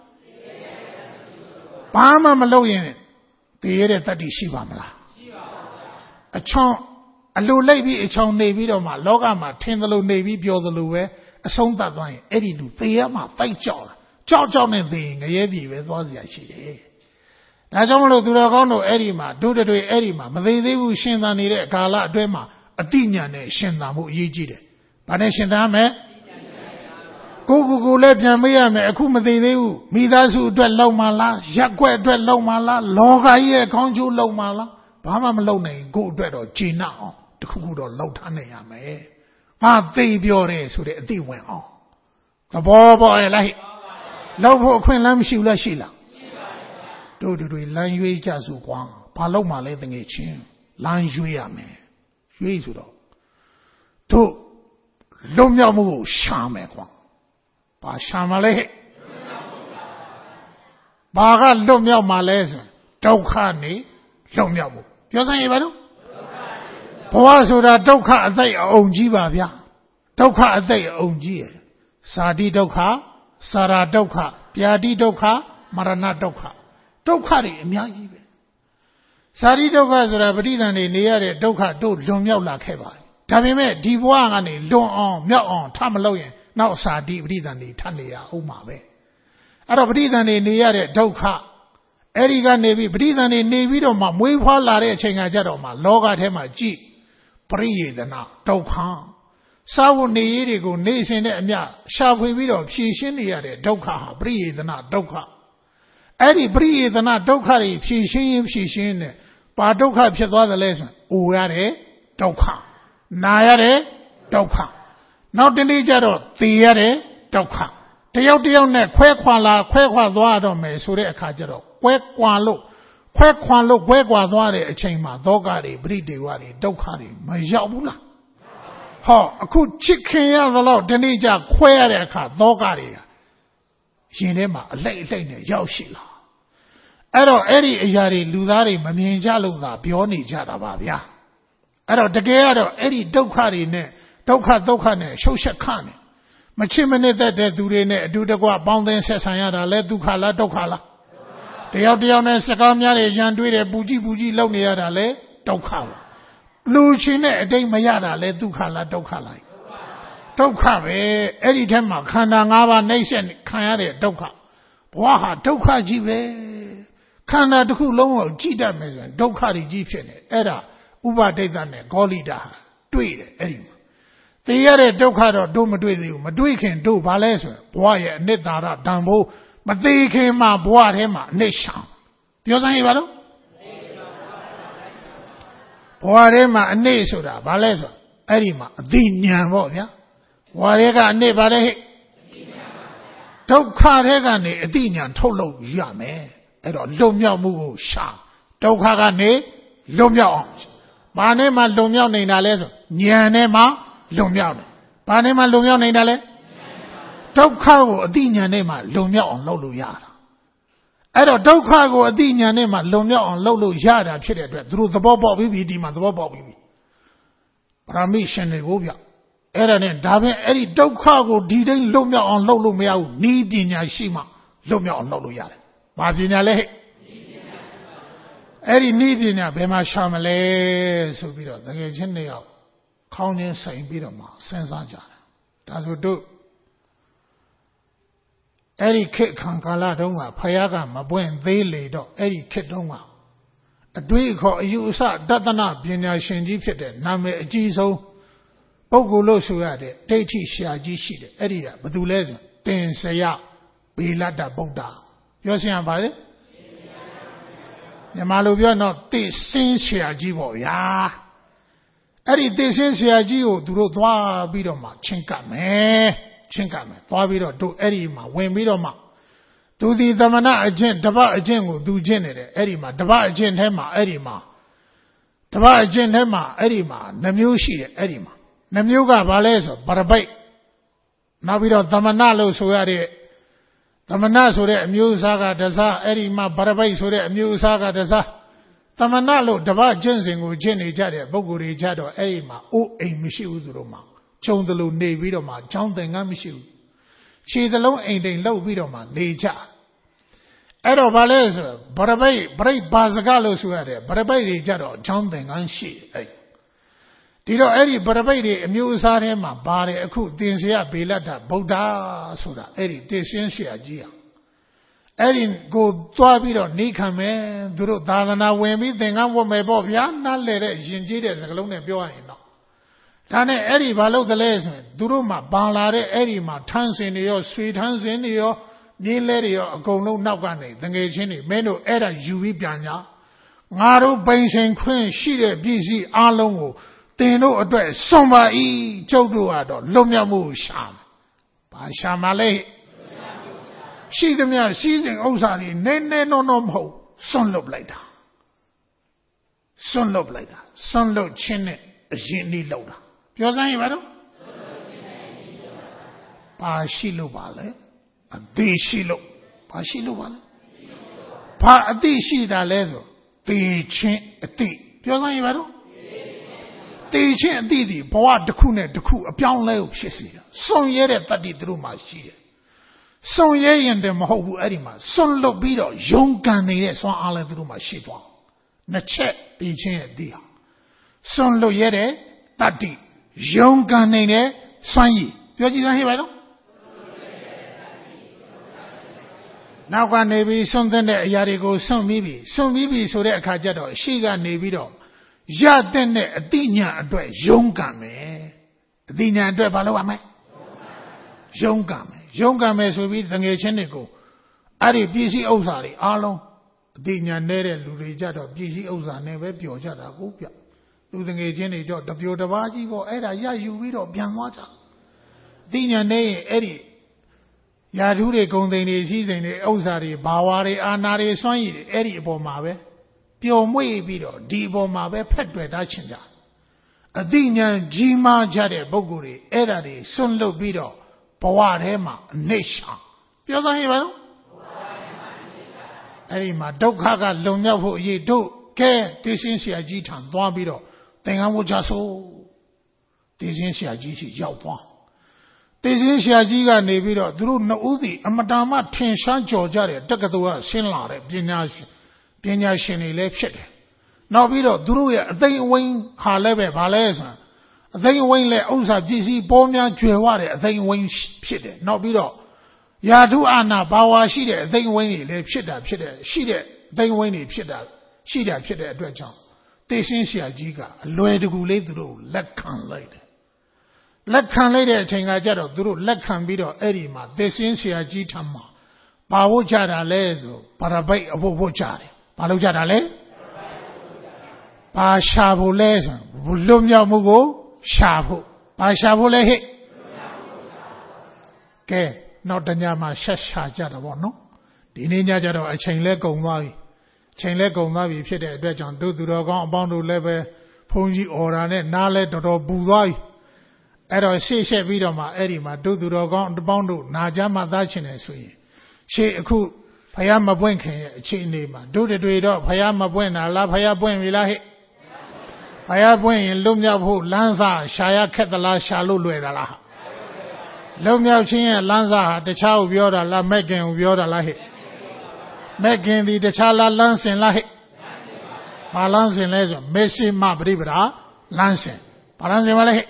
ဘာမှမလုပ်ရင်သိရတဲ့တတ္တိရှိပါမလားရှိပါပါဘုရားအချောင်းအလိုလိုက်ပြီးအချောင်းနေပြီးတော့မှလောကမှာထင်သလိုနေပြီးပြောသလိုပဲအဆုံးသတ်သွားရင်အဲ့ဒီလူသိရမှတိုက်ကြောက်တာကြောက်ကြောက်နဲ့သိရင်ငရဲပြည်ပဲသွားစရာရှိတယ်ဒါကြောင့်မလို့သူတော်ကောင်းတို့အဲ့ဒီမှာတို့တွေအဲ့ဒီမှာမသိသေးဘူးရှင်သန်နေတဲ့ကာလအတွင်းမှာအတိညာနဲ့ရှင်သန်မှုအရေးကြီးတယ်။ဘာနဲ့ရှင်သန်မလဲ။ကိုကိုကိုလည်းပြန်မေးရမယ်အခုမသိသေးဘူးမိသားစုအတွက်လုံမလားရက်ွက်အတွက်လုံမလားလောကကြီးရဲ့ခေါင်းချိုးလုံမလားဘာမှမလုံနိုင်ကိုအတွက်တော့ဂျင်းနအောင်တခုခုတော့လောက်ထားနိုင်ရမယ်။ငါသိပြောတယ်ဆိုတဲ့အသိဝင်အောင်သဘောပေါက်ရဲ့လားလောက်ဖို့အခွင့်အလမ်းမရှိဘူးလားရှိလားတို့တွေလမ်းရွေးကြစို့ကွာဘာလို့မှလဲတငယ်ချင်းလမ်းရွေးရမယ်ရွေးဆိုတော့တို့လွတ်မြောက်မှုကိုရှာမယ်ကွာဘာရှာမလဲဘာကလွတ်မြောက်မှာလဲဆိုဒုက္ခနေလွတ်မြောက်မှုပြောစမ်းရပါတော့ဘဝဆိုတာဒုက္ခအသိအုံကြီးပါဗျာဒုက္ခအသိအုံကြီးရယ်ဇာတိဒုက္ခစာရာဒုက္ခပြာတိဒုက္ခမရဏဒုက္ခဒုက္ခတွေအများကြီးပဲဇာတိဒုက္ခဆိုတာပဋိသန္ဓေနေရတဲ့ဒုက္ခတို့လွန်မြောက်လာခဲ့ပါတယ်ဒါပေမဲ့ဒီဘဝကနေလွန်အောင်မြောက်အောင်ထမလို့ရင်နောက်ဇာတိပဋိသန္ဓေထနေရအောင်ပါပဲအဲ့တော့ပဋိသန္ဓေနေရတဲ့ဒုက္ခအဲ့ဒီကနေပြီးပဋိသန္ဓေနေပြီးတော့မှမွေးဖွားလာတဲ့အချိန်ကကြတော့မှလောကထဲမှာကြည်ပရိယေဒနာဒုက္ခစာဝနေရေးတွေကိုနေစဉ်နဲ့အမျှရှာဖွေပြီးတော့ဖြေရှင်းနေရတဲ့ဒုက္ခဟာပရိယေဒနာဒုက္ခအဲ့ဒီပရိယေဒနာဒုက္ခတွေဖြေရှင်းရင်ဖြေရှင်းနေပါဒုက္ခဖြစ်သွားတယ်လဲဆိုရင်အိုရတဲ့ဒုက္ခနာရတဲ့ဒုက္ခနောက်တနေ့ကျတော့သေရတဲ့ဒုက္ခတယောက်တယောက်နဲ့ခွဲခွာလာခွဲခွာသွားတော့မယ်ဆိုတဲ့အခါကျတော့ခွဲခွာလို့ခွဲခွာလို့ခွဲခွာသွားတဲ့အချိန်မှာသောကတွေပရိဒေဝတွေဒုက္ခတွေမရောက်ဘူးလားဟောအခုချစ်ခင်ရသလောက်ဒီနေ့ကျခွဲရတဲ့အခါသောကတွေကရင်ထဲမှာအလှိတ်အလှိတ်နဲ့ရောက်ရှိလာအဲ့တော့အဲ့ဒီအရာတွေလူသားတွေမမြင်ကြလို့သာပြောနေကြတာပါဗျာအဲ့တော့တကယ်ကတော့အဲ့ဒီဒုက္ခတွေနဲ့ဒုက္ခဒုက္ခနဲ့ရှုပ်ရှက်ခနဲ့မချစ်မနစ်သက်တဲ့သူတွေနဲ့အတူတကွပေါင်းသင်းဆက်ဆံရတာလဲဒုက္ခလားဒုက္ခလားတယောက်တယောက်နဲ့စကားများတွေရန်တွေးတယ်ပူကြည့်ပူကြည့်လုပ်နေရတာလဲဒုက္ခပါလူချင်းနဲ့အတိတ်မရတာလဲဒုက္ခလားဒုက္ခလားဒုက္ခပဲအဲ့ဒီထဲမှာခန္ဓာ၅ပါးနှိမ့်ဆက်ခံရတဲ့ဒုက္ခဘဝဟာဒုက္ခကြီးပဲခန္ဓာတစ်ခုလုံးကိုကြည့်တတ်မယ်ဆိုရင်ဒုက္ခတွေကြီးဖြစ်နေအဲ့ဒါဥပဒိဋ္ဌနဲ့ဂေါလိတာတွေ့တယ်အဲ့ဒီမှာသိရတဲ့ဒုက္ခတော့တို့မတွေ့သေးဘူးမတွေ့ခင်တို့ဘာလဲဆိုရင်ဘဝရဲ့အနှစ်သာရတန်ဖိုးမသိခင်မှာဘဝထဲမှာအနှစ်ရှောင်ပြောစမ်းရပါတော့ဘဝထဲမှာအနှစ်ဆိုတာဘာလဲဆိုအဲ့ဒီမှာအသိဉာဏ်ပေါ့ဗျာဘဝထဲကအနှစ်ဘာလဲဟဲ့ဒုက္ခထဲကနေအသိဉာဏ်ထုတ်လို့ရမယ်အဲ့တော့လွတ်မြောက်မှုကိုရှာဒုက္ခကနေလွတ်မြောက်အောင်ဘာနဲ့မှလွတ်မြောက်နေတာလဲဆိုဉာဏ်နဲ့မှလွန်မြောက်တယ်။ဘာနဲ့မှလွန်မြောက်နိုင်တာလဲဒုက္ခကိုအတိညာနဲ့မှလွန်မြောက်အောင်လုပ်လို့ရတာ။အဲ့တော့ဒုက္ခကိုအတိညာနဲ့မှလွန်မြောက်အောင်လုပ်လို့ရတာဖြစ်တဲ့အတွက်သူတို့သဘောပေါက်ပြီးပြီဒီမှာသဘောပေါက်ပြီးပြီ။ပရမိရှင်တွေကိုဗျ။အဲ့ဒါနဲ့ဒါပဲအဲ့ဒီဒုက္ခကိုဒီတိုင်းလွတ်မြောက်အောင်လုပ်လို့မရဘူး။ဤပညာရှိမှလွတ်မြောက်အောင်လုပ်လို့ရတယ်။ဘာပညာလဲဟဲ့။အဲ့ဒီဤပညာဘယ်မှာရှာမလဲဆိုပြီးတော့တကယ်ချင်းတွေရောက်ခေါင်းချင်းဆိုင်ပြီးတော့မှစဉ်းစားကြတယ်ဒါဆိုတို့အဲ့ဒီခေတ်ခံကာလတုန်းကဖယားကမပွင့်သေးလေတော့အဲ့ဒီခေတ်တုန်းကအတွေးခေါ်အယူအဆတသနာပညာရှင်ကြီးဖြစ်တဲ့နာမည်အကြီးဆုံးပုဂ္ဂိုလ်လို့ဆိုရတဲ့ဒိဋ္ဌိဆရာကြီးရှိတယ်အဲ့ဒီကဘယ်သူလဲဆိုတင်စရဘေလတ္တဗုဒ္ဓပြောစရာပါလေမြန်မာလိုပြောတော့သိစင်းဆရာကြီးပေါ့ဗျာအဲ့ဒီသိစင်းဆရာကြီးကိုသူတို့သွားပြီးတော့မှချင်းကပ်မယ်ချင်းကပ်မယ်သွားပြီးတော့တို့အဲ့ဒီမှာဝင်ပြီးတော့မှသူဒီသမဏအကျင့်တပတ်အကျင့်ကိုသူကျင့်နေတယ်အဲ့ဒီမှာတပတ်အကျင့်ထဲမှာအဲ့ဒီမှာတပတ်အကျင့်ထဲမှာအဲ့ဒီမှာနှမျိုးရှိတယ်အဲ့ဒီမှာနှမျိုးကဘာလဲဆိုပရပိတ်နောက်ပြီးတော့သမဏလို့ဆိုရတဲ့သမဏဆိုတဲ့အမျိုးအစားကတစားအဲ့ဒီမှာပရပိတ်ဆိုတဲ့အမျိုးအစားကတစားသမဏလို့တပတ်ကျင့်စဉ်ကိုကျင့်နေကြတဲ့ပုဂ္ဂိုလ်တွေကြတော့အဲ့ဒီမှာအိုးအိမ်မရှိဘူးသူတို့မှာခြုံတယ်လို့နေပြီးတော့မှကျောင်းသင်္ကန်းမရှိဘူးခြေသလုံးအိမ်တိမ်လှုပ်ပြီးတော့မှနေကြအဲ့တော့ဘာလဲဆိုဗရပိတ်ပြိဘာစကလို့ဆိုရတယ်ဗရပိတ်တွေကြတော့ကျောင်းသင်္ကန်းရှိအဲ့ဒီတော့အဲ့ဒီဗရပိတ်တွေအမျိုးအစားထဲမှာပါတယ်အခုသင်္ဆေယဘေလတ္တဗုဒ္ဓဆိုတာအဲ့ဒီတေရှင်းဆရာကြီးอ่ะအဲ့ဒီကိုသွားပြီးတော့နေခံမယ်သူတို့သာသနာဝင်ပြီးသင်္ကန်းဝတ်မယ်ပေါ့ဗျာနှားလေတဲ့ရင်ကြီးတဲ့စကားလုံးနဲ့ပြောရရင်တော့ဒါနဲ့အဲ့ဒီဘာလို့တလဲဆိုရင်သူတို့မှပန်လာတဲ့အဲ့ဒီမှာထန်းစင်တွေရောဆွေထန်းစင်တွေရောမြေးလဲတွေရောအကုန်လုံးနောက်ကနေတငယ်ချင်းတွေမင်းတို့အဲ့ဒါယူပြီးပြန်ကြငါတို့ပိန်ရှင်ခွင့်ရှိတဲ့ပြည်စည်းအားလုံးကိုတင်တို့အတွက်စွန့်ပါ၏ကျုပ်တို့ကတော့လွတ်မြောက်မှုရှာဘာရှာမလဲရှိသမျှရှိစဉ်ဥစ္စာတွေနည်းနည်းတော့တော့မဟုတ်စွန့်လွတ်လိုက်တာစွန့်လွတ်လိုက်တာစွန့်လွတ်ခြင်းနဲ့အရင်လေးလောက်တာပြောစမ်းရပါတော့ဘာရှိလို့ပါလဲအသိရှိလို့ဘာရှိလို့ပါလဲဘာအသိရှိတာလဲဆိုသိချင်းအသိပြပြောစမ်းရပါတော့တေချင်းအတိအဘဝတစ်ခုနဲ့တစ်ခုအပြောင်းလဲကိုဖြစ်စေတာစွန့်ရဲတဲ့တတ္တိသူတို့မှရှိတယ်စွန့်ရဲရင်တည်းမဟုတ်ဘူးအဲ့ဒီမှာစွန့်လွတ်ပြီးတော့ယုံကန်နေတဲ့စွမ်းအားလည်းသူတို့မှရှိသွားနှစ်ချက်တေချင်းရဲ့အတိဟာစွန့်လွတ်ရဲတဲ့တတ္တိယုံကန်နေတဲ့စွမ်းရည်ပြောကြည့်စမ်းဟဲ့ပါတော့နောက်ကနေပြီးစွန့်တဲ့အရာတွေကိုစွန့်ပြီးပြီစွန့်ပြီးပြီဆိုတဲ့အခါကျတော့ရှေ့ကနေပြီးတော့ရတဲ့အတိညာအတွက်ယုံကံမယ်အတိညာအတွက်ဘာလုပ်ရမလဲယုံကံမယ်ယုံကံမယ်ဆိုပြီးတငယ်ချင်းတွေကိုအဲ့ဒီပစ္စည်းဥစ္စာတွေအားလုံးအတိညာနေတဲ့လူတွေကြတော့ပစ္စည်းဥစ္စာနဲ့ပဲပျော်ကြတာကိုပြသူတငယ်ချင်းတွေတော့တပျော်တပါးကြီးပေါ့အဲ့ဒါရယူပြီးတော့ပြန်သွားကြအတိညာနေရင်အဲ့ဒီယာဓုတွေဂုံသိန်တွေစီးစိမ်တွေဥစ္စာတွေဘာဝတွေအာနာတွေစွန့်ရည်တွေအဲ့ဒီအပေါ်မှာပဲပျော်မွေ့ပြီးတော့ဒီအပေါ်မှာပဲဖက်တွယ်တတ်ချင်ကြအသိဉာဏ်ကြီးမားကြတဲ့ပုဂ္ဂိုလ်တွေအဲ့ဒါတွေစွန့်လွတ်ပြီးတော့ဘဝထဲမှာအနိစ္စပြောစမ်းရပါတော့အဲ့ဒီမှာဒုက္ခကလွန်မြောက်ဖို့အရေးတို့ကဲတေရှင်းဆရာကြီးထံသွားပြီးတော့သင်္ကန်းဝတ်ကြဆိုတေရှင်းဆရာကြီးရှိရောက်သွားတေရှင်းဆရာကြီးကနေပြီးတော့သူတို့နှစ်ဦးစီအမတန်မှထင်ရှားကြော်ကြတဲ့တက္ကသိုလ်ကဆင်းလာတဲ့ပညာရှင်ပညာရှင်တွေလည်းဖြစ်တယ်နောက်ပြီးတော့သူတို့ရဲ့အသိအဝိုင်းဟာလည်းပဲဗာလဲဆိုအသိအဝိုင်းလည်းဥစ္စာပစ္စည်းပေါ်များကျွယ်ဝတဲ့အသိအဝိုင်းဖြစ်တယ်နောက်ပြီးတော့ယာထုအာနာဘာဝရှိတဲ့အသိအဝိုင်းတွေလည်းဖြစ်တာဖြစ်တယ်ရှိတဲ့အသိအဝိုင်းတွေဖြစ်တာရှိတာဖြစ်တဲ့အတွက်ကြောင့်တေရှင်းဆရာကြီးကအလွယ်တကူလေးသူတို့လက်ခံလိုက်တယ်လက်ခံလိုက်တဲ့အချိန်ကကျတော့သူတို့လက်ခံပြီးတော့အဲ့ဒီမှာတေရှင်းဆရာကြီးထံမှာဘာဝတ်ကြတာလဲဆိုပရပိတ်အဖို့ဝတ်ကြတယ်ဘာလို့ကြတာလဲဘာရှာဖို့လဲဆိုလွတ်မြောက်မှုကိုရှာဖို့ဘာရှာဖို့လဲဟဲ့ကဲနောက်တညမှာဆက်ရှာကြတာပေါ့နော်ဒီနေ့ညကျတော့အချိန်လဲကုန်သွားပြီအချိန်လဲကုန်သွားပြီဖြစ်တဲ့အတွက်ကြောင့်တို့သူတော်ကောင်းအပေါင်းတို့လည်းပဲဘုန်းကြီးအော်တာနဲ့နားလဲတော်တော်ပူသွားပြီအဲ့တော့ရှေ့ရှက်ပြီးတော့မှအဲ့ဒီမှာတို့သူတော်ကောင်းအပေါင်းတို့နာကြမှသားချင်တယ်ဆိုရင်ရှေ့အခုဖယားမပွင့်ခင်ရဲ့အခြေအနေမှာတို့တွေတော့ဖယားမပွင့်တာလားဖယားပွင့်ပြီလားဟဲ့ဖယားပွင့်ရင်လွတ်မြောက်ဖို့လမ်းစာရှာရခက်သလားရှာလို့လွယ်တာလားလွတ်မြောက်ခြင်းရဲ့လမ်းစာဟာတခြားကိုပြောတာလားမဲ့ခင်ကိုပြောတာလားဟဲ့မဲ့ခင်ဒီတခြားလားလမ်းစဉ်လားဟဲ့ဘာလမ်းစဉ်လဲဆိုမေရှိမပရိပဒါလမ်းစဉ်ဘာလမ်းစဉ်မလဲဟဲ့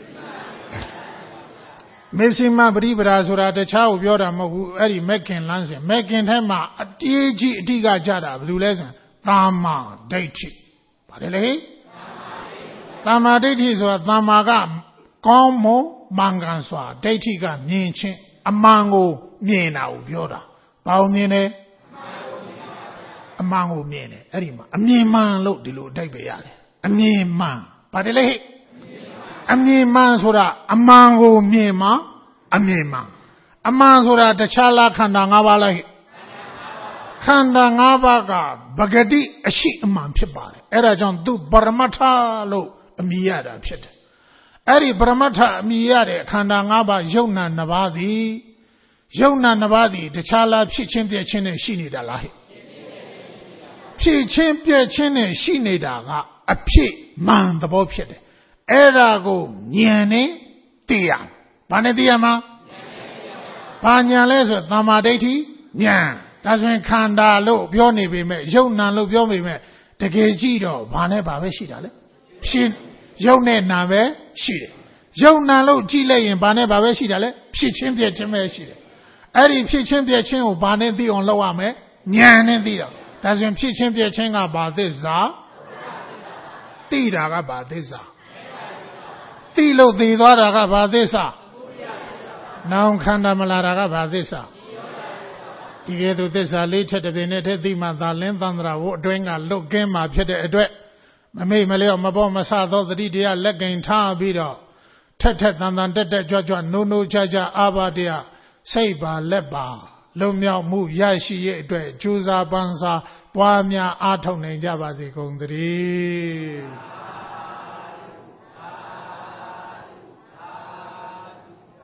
မေရှိမပရိပဒါဆိုတာတခြားကိုပြောတာမဟုတ်ဘူးအဲ့ဒီမဲ့ခင်လမ်းစဉ်မဲ့ခင်ထဲမှာအတေးကြီးအတိကကြတာဘယ်လိုလဲဆိုသာမာဒိဋ္ဌိပါတယ်လေသာမာဒိဋ္ဌိဆိုတာသာမာကကောင်းမွန်မှန်ကန်စွာဒိဋ္ဌိကမြင်ချင်းအမှန်ကိုမြင်တာကိုပြောတာဘာကိုမြင်လဲအမှန်ကိုမြင်တယ်အဲ့ဒီမှာအမြင်မှန်လို့ဒီလိုအဓိပ္ပာယ်ရတယ်အမြင်မှန်ပါတယ်လေဟဲ့အမြင်မှန်ဆိုတာအမှန်ကိုမြင်မှအမြင်မှန်အမှန်ဆိုတာတခြားလားခန္ဓာ၅ပါးလားဟဲ့ခန္ဓာ၅ပါးကပဂတိအရှိအမှန်ဖြစ်ပါတယ်အဲ့ဒါကြောင့်သူပရမတ္ထလို့အမည်ရတာဖြစ်တယ်အဲ့ဒီပရမတ္ထအမည်ရတဲ့ခန္ဓာ၅ပါးယုံနာ၅ပါးသည်ယုံနာ၅ပါးသည်တခြားလားဖြစ်ချင်းပြည့်ချင်းနဲ့ရှိနေတာလားဟဲ့ဖြစ်ချင်းပြည့်ချင်းနဲ့ရှိနေတာကအဖြစ်မှန်သဘောဖြစ်တယ်အဲ့ဒါကိုဉာဏ်နဲ့သိရဘာနဲ့သိရမှာဘာဉာဏ်လဲဆိုသမ္မာဒိဋ္ဌိဉာဏ်ဒါဆိုရင်ခန္ဓာလို့ပြောနေပေမဲ့ယုံနာလို့ပြောပေမဲ့တကယ်ကြည့်တော့ဘာနဲ့ဘာပဲရှိတာလဲဖြစ်ယုံနဲ့နာပဲရှိတယ်ယုံနာလို့ကြည့်လိုက်ရင်ဘာနဲ့ဘာပဲရှိတာလဲဖြစ်ချင်းပြည့်ချင်းပဲရှိတယ်အဲ့ဒီဖြစ်ချင်းပြည့်ချင်းကိုဘာနဲ့သိအောင်လုပ်ရမလဲဉာဏ်နဲ့သိတော့ဒါဆိုရင်ဖြစ်ချင်းပြည့်ချင်းကဘာသစ္စာသိတာကဘာသစ္စာသိလို့သိသွားတာကဘာသစ္စာနောင်ခန္ဓာမလာတာကဘာသစ္စာဒီကဲ့သို့သစ္စာလေးထက်တစ်ပြင်းနဲ့ထက်သိမှသာလင်းသန္တရာဝအတွင်းကလွတ်ကင်းမှာဖြစ်တဲ့အတွက်မမေ့မလျော့မပေါ်မဆသောသတိတရားလက်ကင်ထားပြီးတော့ထက်ထက်တန်တန်တက်တက်ကြွကြွနိုးနိုးချာချာအာဘာတရားစိတ်ပါလက်ပါလုံမြောက်မှုရရှိရဲ့အတွက်ကြိုးစားပန်းစားပွားများအားထုတ်နိုင်ကြပါစေကုန်သတည်း